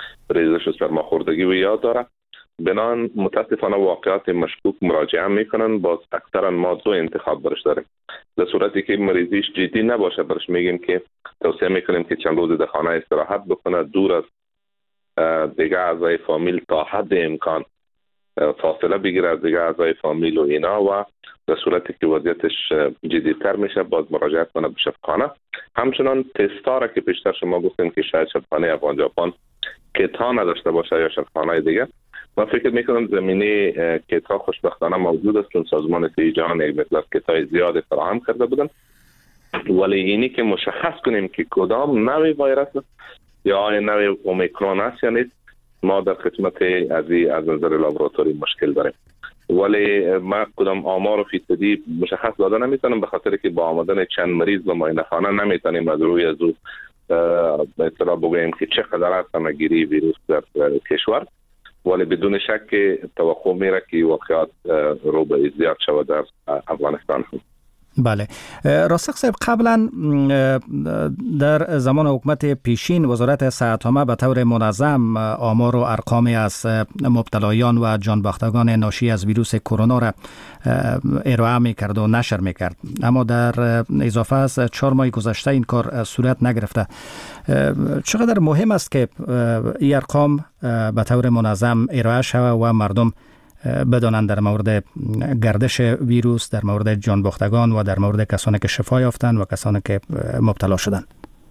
و سرماخوردگی و یاد داره. بنان متاسفانه واقعات مشکوک مراجعه میکنن. باز اکثرا ما دو انتخاب برش داریم. در صورتی که مریضیش جدی نباشه برش میگیم که توصیه میکنیم که چند روز در خانه استراحت بکنه، دور از دیگه اعضای فامیل تا حد امکان فاصله بگیره از دیگه اعضای فامیل و اینا، و در صورتی که وضعیتش جدی‌تر میشه باز مراجعه کنه به شفاخانه. همچنان تستاره که پیشتر شما گفتیم که شاید شفاخانه افغان ژاپن کیت ها نداشته باشه یا شفاخانه دیگه، من فکر میکنم زمینه کیت ها خوشبختانه موجود است، چون سازمان صحت جهان یک مقدار کیت های زیاد فراهم کرده بودن. ولی اینی که مشخص کنیم که کدام نوع ویروس یا نوع اومیکرون است یا نیست، ما در خدمت از از نظر لابراتوری مشکل داریم. ولی ما کدام آمار و فیصدی مشخص داده نمیتونم، به خاطر که با آمدن چند مریض به معاینه خانه نمیتونیم از روی از او به اصطلاح بگوییم که چقدر است همگیری ویروس در کشور. ولی بدون شک توقع میره که واقعات رو به زیاد شود در افغانستان. بله، راسخ صاحب، قبلا در زمان حکومت پیشین وزارت صحت‌عامه به طور منظم آمار و ارقامی از مبتلایان و جانباختگان ناشی از ویروس کرونا را ارائه می‌کرد و نشر می‌کرد، اما در اضافه از چهار ماه گذشته این کار صورت نگرفته. چقدر مهم است که این ارقام به طور منظم ارائه شود و مردم بدانند در مورد گردش ویروس، در مورد جانباختگان و در مورد کسانی که شفا یافتند و کسانی که مبتلا شدند؟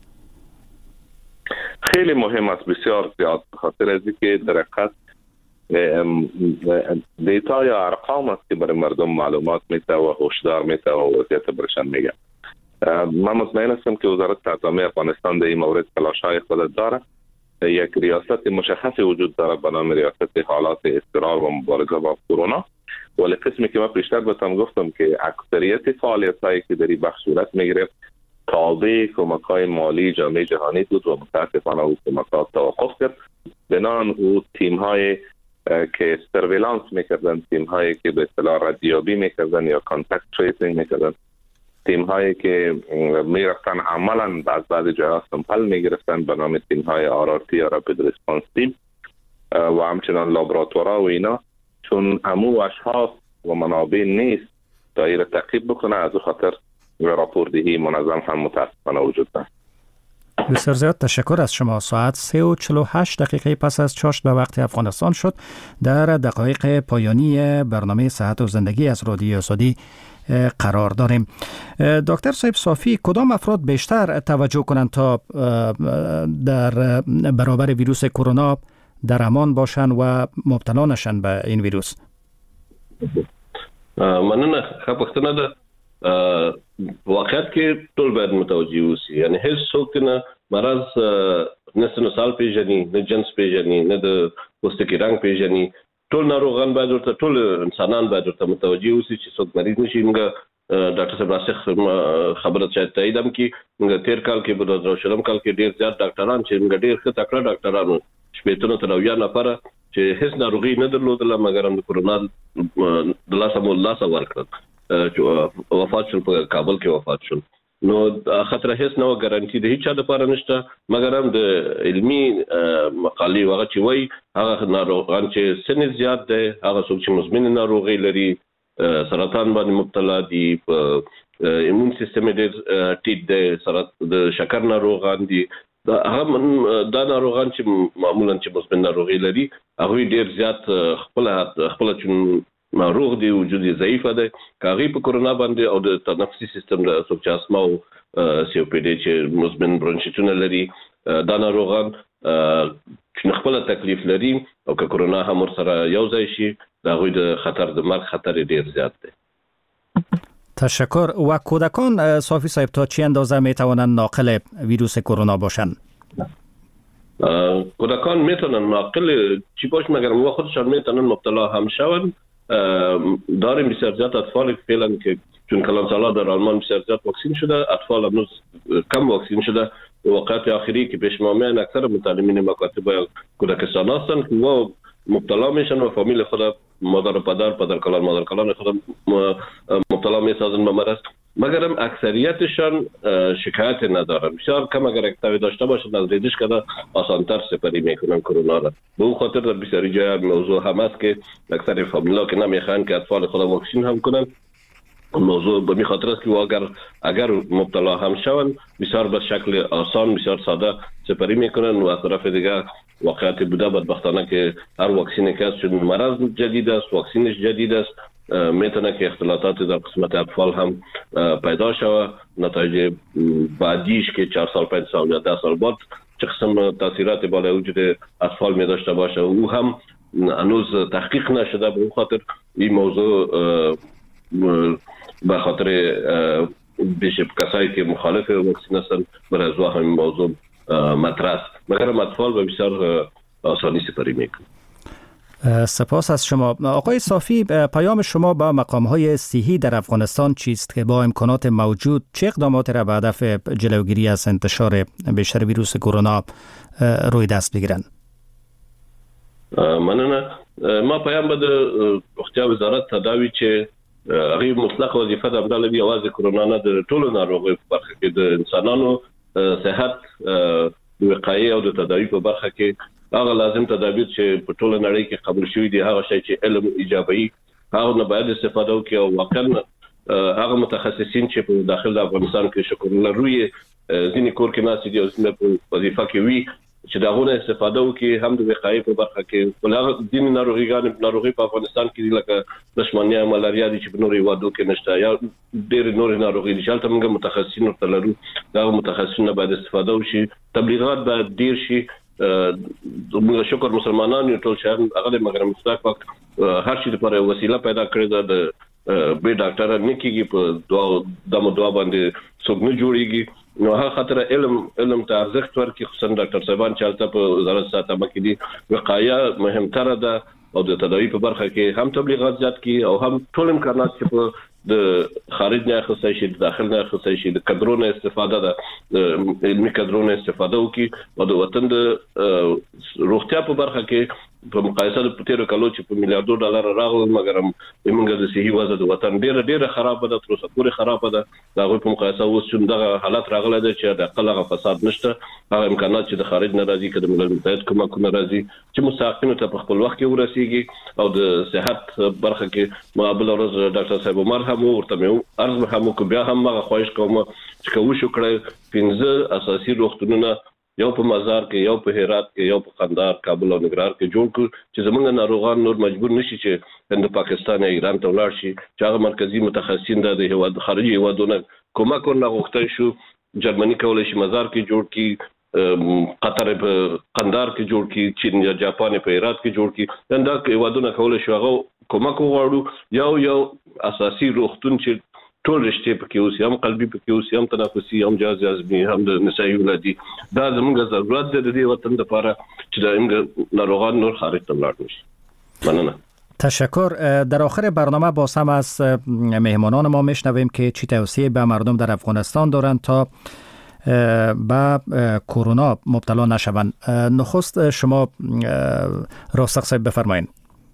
خیلی مهم است، بسیار زیاد، خاطر از اینکه در حقیقت دیتا یا ارقام است که برای مردم معلومات میده و هشدار میده و وضعیت برشان میگه. من مطمئن هستم که وزارت صحت‌عامه افغانستان در این مورد تلاش‌های خود داره. یک ریاست مشخص وجود داره به نام ریاست حالات اضطرار و مبارزه با کرونا. ولی قسمی که من پیشتر بهتون گفتم که اکثریت فعالیت‌هایی که در این بخش صورت میگرفت تابع کمک‌های مالی جامعه جهانی بود و متاسفانه او کمک‌ها توقف کرد. بنان او تیم‌های که سرویلانس میکردن، تیم‌هایی که به اصطلاح ردیابی میکردن یا کانتکت تریسینگ میکردن، تیم‌هایی که میرفتن عملاً بعض بعض جاها سمپل میگرفتن به نام تیم‌های آر آر تی یا رپید ریسپانس تیم و همچنان لابراتوارها و اینا، چون امو اشخاص و منابع نیست دایر تعقیب بکنه، از خاطر راپوردهی منظم هم متاسفانه وجود دارد. بسیار زیاد تشکر از شما. ساعت سه و چهل و هشت دقیقه پس از چاشت به وقت افغانستان شد. در دقایق پایانی برنامه صحت و زندگی از رادیو آزادی قرار داریم. دکتر صاحب صافی، کدام افراد بیشتر توجه کنند تا در برابر ویروس کرونا در امان باشند و مبتلا نشن به این ویروس؟ مننه. ښه پوښتنه ده. واقعیت کې ټول باید متوجه اوسي، یعنی هیڅ څوک نه مرض نه سنوسال پیژني، نه جنس پیژني، نه د پوستکي رنګ پیژني. ټول ناروغان باید ورته، ټول انسانان باید ورته متوجه اوسي چې څوک مریض نشي. موږ ډاکټر صاحب راسخ خبره چې تایید هم کی موږ تیر کال کې په دوه زره شلم کال کې ډیر زیات ډاکټران چې موږ ډیر ښه تکړه ډاکټرانو شپېته تر اویا نفره چې هیڅ ناروغي نه درلودله، مګر هم د کرونا د لاسه مو لاسه ورکړل چې وفات شول، په کابل کې وفات شول. نو خطر هیڅ نو ګارانټي د هیڅ چا لپاره نشته، مګر هم د علمي مقالې هغه چې وایي هغه ناروغان چې سن زیات دی، هغه څوک چې مزمن ناروغي لري، سرطان باندې مبتلا دي، په ایمون سیستم یې ټیټ دی، سرطان د شکر ناروغان دي، دا هغه دا ناروغان چې معمولا چې مزمن ناروغي لري هغه ډیر زیات خپل خپل چې ناروغ دی، وجود یې ضعیف دی، کاغي په کرونا باندې او د تنفسي سیستم د څوک چې اسما او سی او پی ډي چې مزمن برونشیتونه لري، دا ناروغان چې خپل تکلیف لري او که کرونا هم ورسره یو ځای شي، دا غوی د خطر د مرګ خطر ډیر زیات دی. تشکر. و کودکان صافی صاحب تا چه اندازه میتوانند ناقل ویروس کرونا باشند؟ کودکان میتونن ناقل چی باش، مگر ما خودشان میتونن مبتلا هم شون. داریم بسیار زیاد اطفال فعلا که چون کلان سالا در آلمان بسیار زیاد واکسین شده، اطفال هنوز کم واکسین شده. واقعیت آخری که پیش ما میان اکثر متعلمین مکاتب یا کودکستان هستند که و مبتلا میشن و فامیل خود مادر و پدر، پدر کلان مادر کلان خود مبتلا میسازن به مرض. مگر هم اکثریتشان شکایت ندارن. بسیار کم اگر اکتاوی داشته باشند از ریزش کده آسانتر سپری میکنن کرونا را. به اون خاطر در بسیاری جای موضوع هم است که اکثر فامیلا که نمیخوان که اطفال خود واکسین هم کنن. موضوع به می خاطر است که اگر اگر مبتلا هم شوند بسیار به شکل آسان بسیار ساده سپری میکنن و از طرف دیگه واقعیت بوده بدبختانه که هر واکسینی که است چون مرض جدید است واکسینش جدید است میتونه که اختلالات در قسمت اطفال هم پیدا شود. نتایج بعدیش که چهار سال پنج سال یا ده سال بعد چه قسم تاثیرات بالای وجود اطفال می داشته باشه او هم هنوز تحقیق نشده. به خاطر این موضوع به خاطر بیش کسایی که مخالف واکسین هستن برای ازوا همین موضوع مطرح است. مگر اطفال به بسیار آسانی سپری میکنه. سپاس از شما. آقای صافی، پیام شما با مقام‌های صحی در افغانستان چیست که با امکانات موجود چه اقداماتی را به هدف جلوگیری از انتشار بیشتر ویروس کرونا روی دست بگیرند؟ مننه. ما پیام بده اختیار وزارت تداوی چې هغه مطلق وظیفه د عمل اواز کرونا نه د ټولو ناروغیو په برخه کې د انسانانو صحت وقایع او د تداوی په برخه کې هغه لازم تدابیر چې په ټوله نړۍ کې قبول شوی دي هغه شی چې علم ایجابي هغه نه باید استفاده وکړي او واقعا هغه متخصصین چې په داخل افغانستان کې شکر لري ځینې کور کې ناس دي او ځینې په وظیفه کې وي چې داغونه استفاده وکړي هم د وقایع په برخه کې ولغه دین ناروغیان ناروغي په افغانستان کې لکه دشمنیا ملاریا دي چې په نوري وادو کې نشته یا ډېر نور ناروغي دي چې موږ متخصصین ورته لرو دا متخصصین باید استفاده وشي. تبلیغات باید ډیر شي. موږ شکر مسلمانان یو ټول شهر هغه مګر مستحق وخت هر شي لپاره وسیله پیدا کړې ده د به ډاکټر نکیږي په دوا د مدوا باندې څوک نه جوړيږي نو هغه خاطر علم علم ته ارزښت ورکړي خصوصا ډاکټر صاحبان چې البته په وزارت ساتنه کې دي وقایع مهمتره ده او د تداوی په برخه کې هم تبلیغات زیات کی او هم ټول امکانات چې په د خارج نه خصای شي د داخل نه خصای شي د کډرونو استفاده ده علمي کډرونو استفاده وکي او د وطن د روغتیا په برخه کې په مقایسه د پټیرو کالو چې په میلیارډو ډالر راغلل مګر موږ د صحي وضع د وطن ډیره ډیره خراب ده تر اوسه پورې خراب ده دا په مقایسه اوس چې دغه حالت راغلی دی چې د اقل غو فساد نشته هغه امکانات چې د خارج نه راځي کله ملل متحد کومه راځي چې مستحقینو ته په خپل وخت کې ورسیږي او د صحت برخه کې مقابل ورځ ډاکټر صاحب عمر هم ورته مې ارز هم کو بیا هم هغه خواهش کوم چې کوو شو کړی پنځه اساسي روغتونونه یو په مزار کې یو په هرات کې یو په قندهار کابل او ننګرهار کې جوړ کړ چې زمونږ ناروغان نور مجبور نشي چې هند پاکستان یا ایران ته ولاړ شي چې هغه مرکزی متخصصین د هیواد خارجي هیوادونو کومک ورنغوښتل شو. جرمني کولای شي مزار کې جوړ کی قطر په قندهار کې جوړ کی چین یا جاپان په هرات کې جوړ کی دا هیوادونه کولای شي هغه کومک وغواړو یو یو اساسي روغتون چې ټول رشته پکې اوس هم قلبي پکې اوس هم تنفسي هم جهاز هضمي هم د نسایي ولادي دا زموږ ضرورت دی د دې وطن لپاره چې دا موږ ناروغان نور خارج ته لاړ نشي. ممنون. تشکر. در آخر برنامه باز هم از مهمانان ما میشنویم که چی توصیه به مردم در افغانستان دارند تا به کرونا مبتلا نشوند. نخست شما رستق صاحب بفرمایید.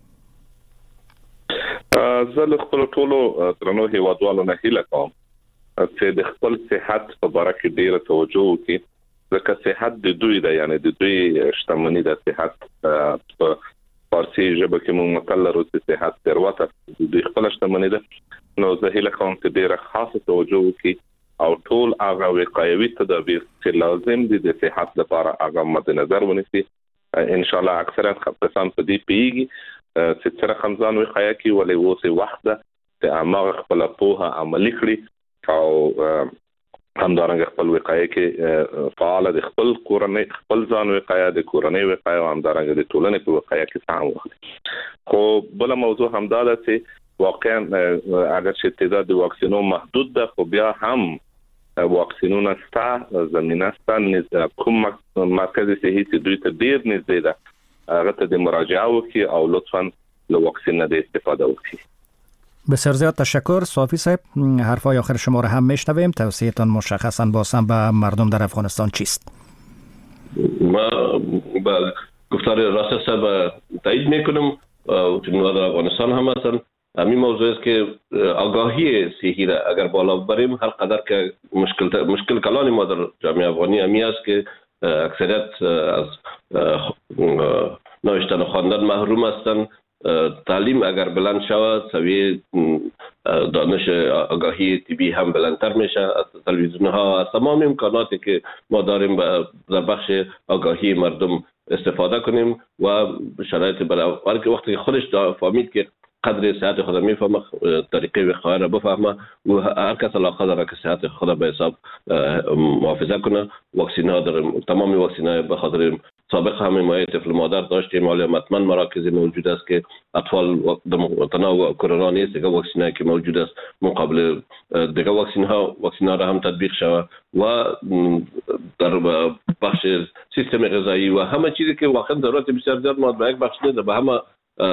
زه له خپل ټولو درنو هیوادوالو نه هیله کوم چې د خپل صحت په اړه کې ډیره توجه وکړي ځکه صحت د دوی د یعنی د دوی شتمنۍ د صحت په فارسی ژبه کې موږ متل لرو چې صحت ثروت د دوی خپل شتمنۍ ده نو زه هیله کوم چې ډیره خاصه توجه وکړي او ټول هغه وقایوي تدابیر چې لازم دي د صحت لپاره هغه مد نظر ونیسي. ان شاء الله اکثریت خپلسان په دې پیږي چې سره خمزان وقایه کې ولې وسه وخت ده چې هغه خپل په عملي کړی او همدارنګه خپل وقایه کې فعال د خپل کورنۍ خپل ځان وقایه د کورنۍ وقایه او همدارنګه د ټولنې په وقایه کې سهم واخلي. خو بل موضوع همدا ده چې واقعا اگر چې تعداد د واکسینو محدود ده خو بیا هم واکسینونه ستا زمينه ستا کوم مرکز صحي چې دوی ته ډیر نږدې ده هغه ته د مراجعه وکړي او لطفاً له واکسین نه استفاده وکړي. بسیار زیاد تشکر. صافی صاحب حرفای آخر شما را هم میشنویم. توصیه‌تان مشخصاً بازم به مردم در افغانستان چیست؟ ما با گفتار راست صاحب تایید میکنم و در افغانستان هم هستن همین موضوع است که آگاهی صحی را اگر بالا ببریم، هر قدر که مشکل مشکل کلان ما در جامعه افغانی همی است که اکثریت از نوشتن و خواندن محروم هستند. تعلیم اگر بلند شود، سویه دانش آگاهی طبی هم بلندتر میشه. از تلویزیون ها، از تمام امکاناتی که ما داریم در بخش آگاهی مردم استفاده کنیم و شرایط برای که وقتی خودش فهمید که قدر صحت خود میفهمه، طریقه وقایه را بفهمه و هر کس علاقه داره که صحت خود به حساب محافظه کنه. واکسین ها داریم، تمام واکسین ها به خاطر سابق هم حمایت طفل مادر داشتیم، حالا حتما مراکزی موجود است که اطفال تنها کرونا نیست، دیگه واکسین هایی که موجود است مقابل دیگه واکسین ها واکسین ها را هم تطبیق شود و در بخش سیستم غذایی و همه چیزی که واقعا ضرورت بسیار زیاد ما به یک بخش نیست، به همه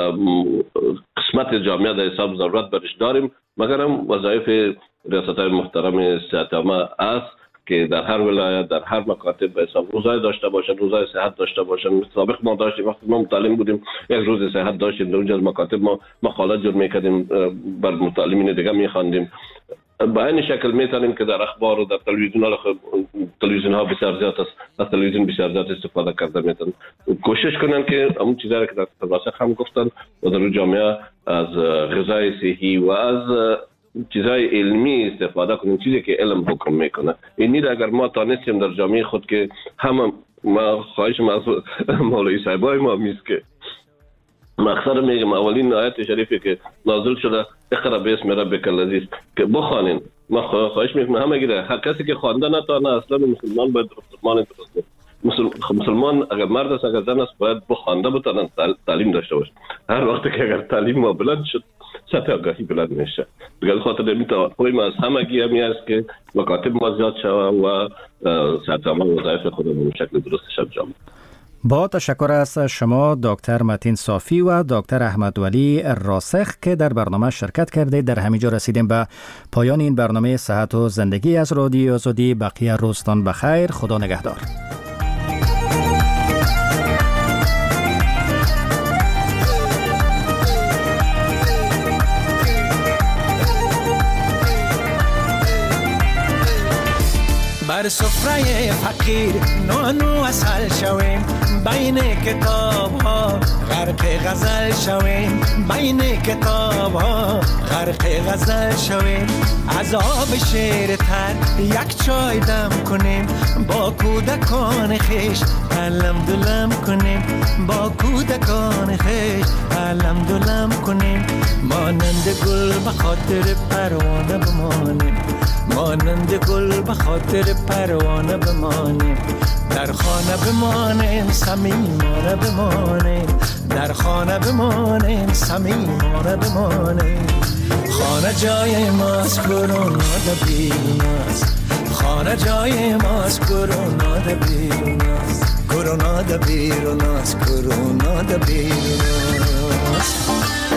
قسمت جامعه در حساب ضرورت برش داریم. مگر هم وظایف ریاست محترم صحت عامه است که در هر ولایت، در هر مکاتب به حساب روزای داشته باشن، روزای صحت داشته باشن. سابق ما داشتیم وقتی ما متعلم بودیم یک روز صحت داشتیم، در اونجا از مکاتب ما مقالات جور میکردیم، بر متعلمین دیگه میخواندیم. به این شکل میتونیم که در اخبار و در تلویزیون ها تلویزیون ها بسیار زیاد است، از تلویزیون بسیار زیاد استفاده کرده میتونن. کوشش کنن که همون چیزایی که در تباسق هم گفتن و در جامعه از غذای صحی و از چیزای علمی استفاده کنیم، چیزی که علم حکم میکنه. اینی اگر ما تانستیم در جامعه خود که هم ما خواهشم از مولوی صاحبای ما میست که مقصد میگم اولین آیت شریفی که نازل شده اقرا باسم ربک العزیز که بخوانین. ما خواهش میکنم همه گیره هر کسی که خوانده نتونه، اصلا مسلمان باید مسلمان درست مسلمان اگر مرد است اگر زن است باید بخوانده بتونن تعلیم داشته باشه. هر وقت که اگر تعلیم ما بلند شد سطح آگاهی بلند میشه. بگل خاطر نمی توقعی ما از همگی همی است که مکاتب ما زیاد شود و صحت عامه وظایف خود به شکل درستش انجام. با تشکر از شما دکتر متین صافی و دکتر احمد ولی راسخ که در برنامه شرکت کردید. در همینجا رسیدیم به پایان این برنامه صحت و زندگی از رادیو آزادی. بقیه روزتان بخیر. خدا نگهدار. بر سفره فقیر نان و عسل شویم، بین کتاب ها غرق غزل شویم، بین کتاب ها غرق غزل شویم. عذاب شیر تر یک چای دم کنیم، با کودکان خیش علم دلم کنیم، با کودکان خیش علم دلم کنیم. مانند گل به خاطر پروانه بمانیم، مانند گل به خاطر پروانه بمانیم. در خانه بمانیم صمیمانه بمانیم، در خانه بمانیم صمیمانه بمانیم. خانه جای ماست کرونا ده بیرون است، خانه جای ماست کرونا ده بیرون است، کرونا ده بیرون است، کرونا ده بیرون است.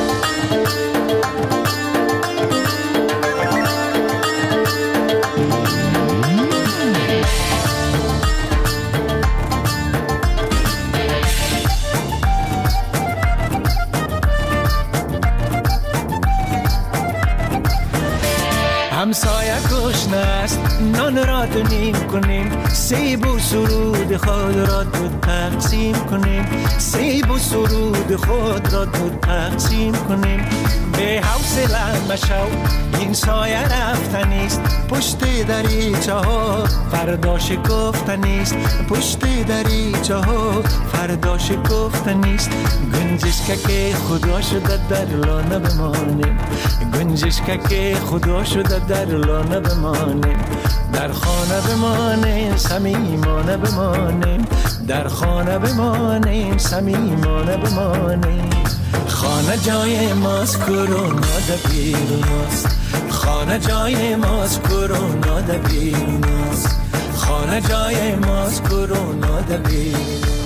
همسایه گشنه است نان را دو نیم کنیم، سیب و سرود خود را دو تقسیم کنیم، سیب و سرود خود را دو تقسیم کنیم. به حوصله مشو این سایه رفتنیست، پشت دریچه ها فردا شکفتنیست، پشت دریچه ها فردا شکفتنیست. گنجشک که خدا شده در لانه بمانیم، گنجشک که خدا شده در لانه بمانیم. در خانه بمانیم صمیمانه بمانیم، در خانه بمانیم صمیمانه بمانیم. خانه جای ماست کرونا ده بیرون است، خانه جای ماست کرونا ده بیرون است، خانه جای ماست کرونا ده بیرون است.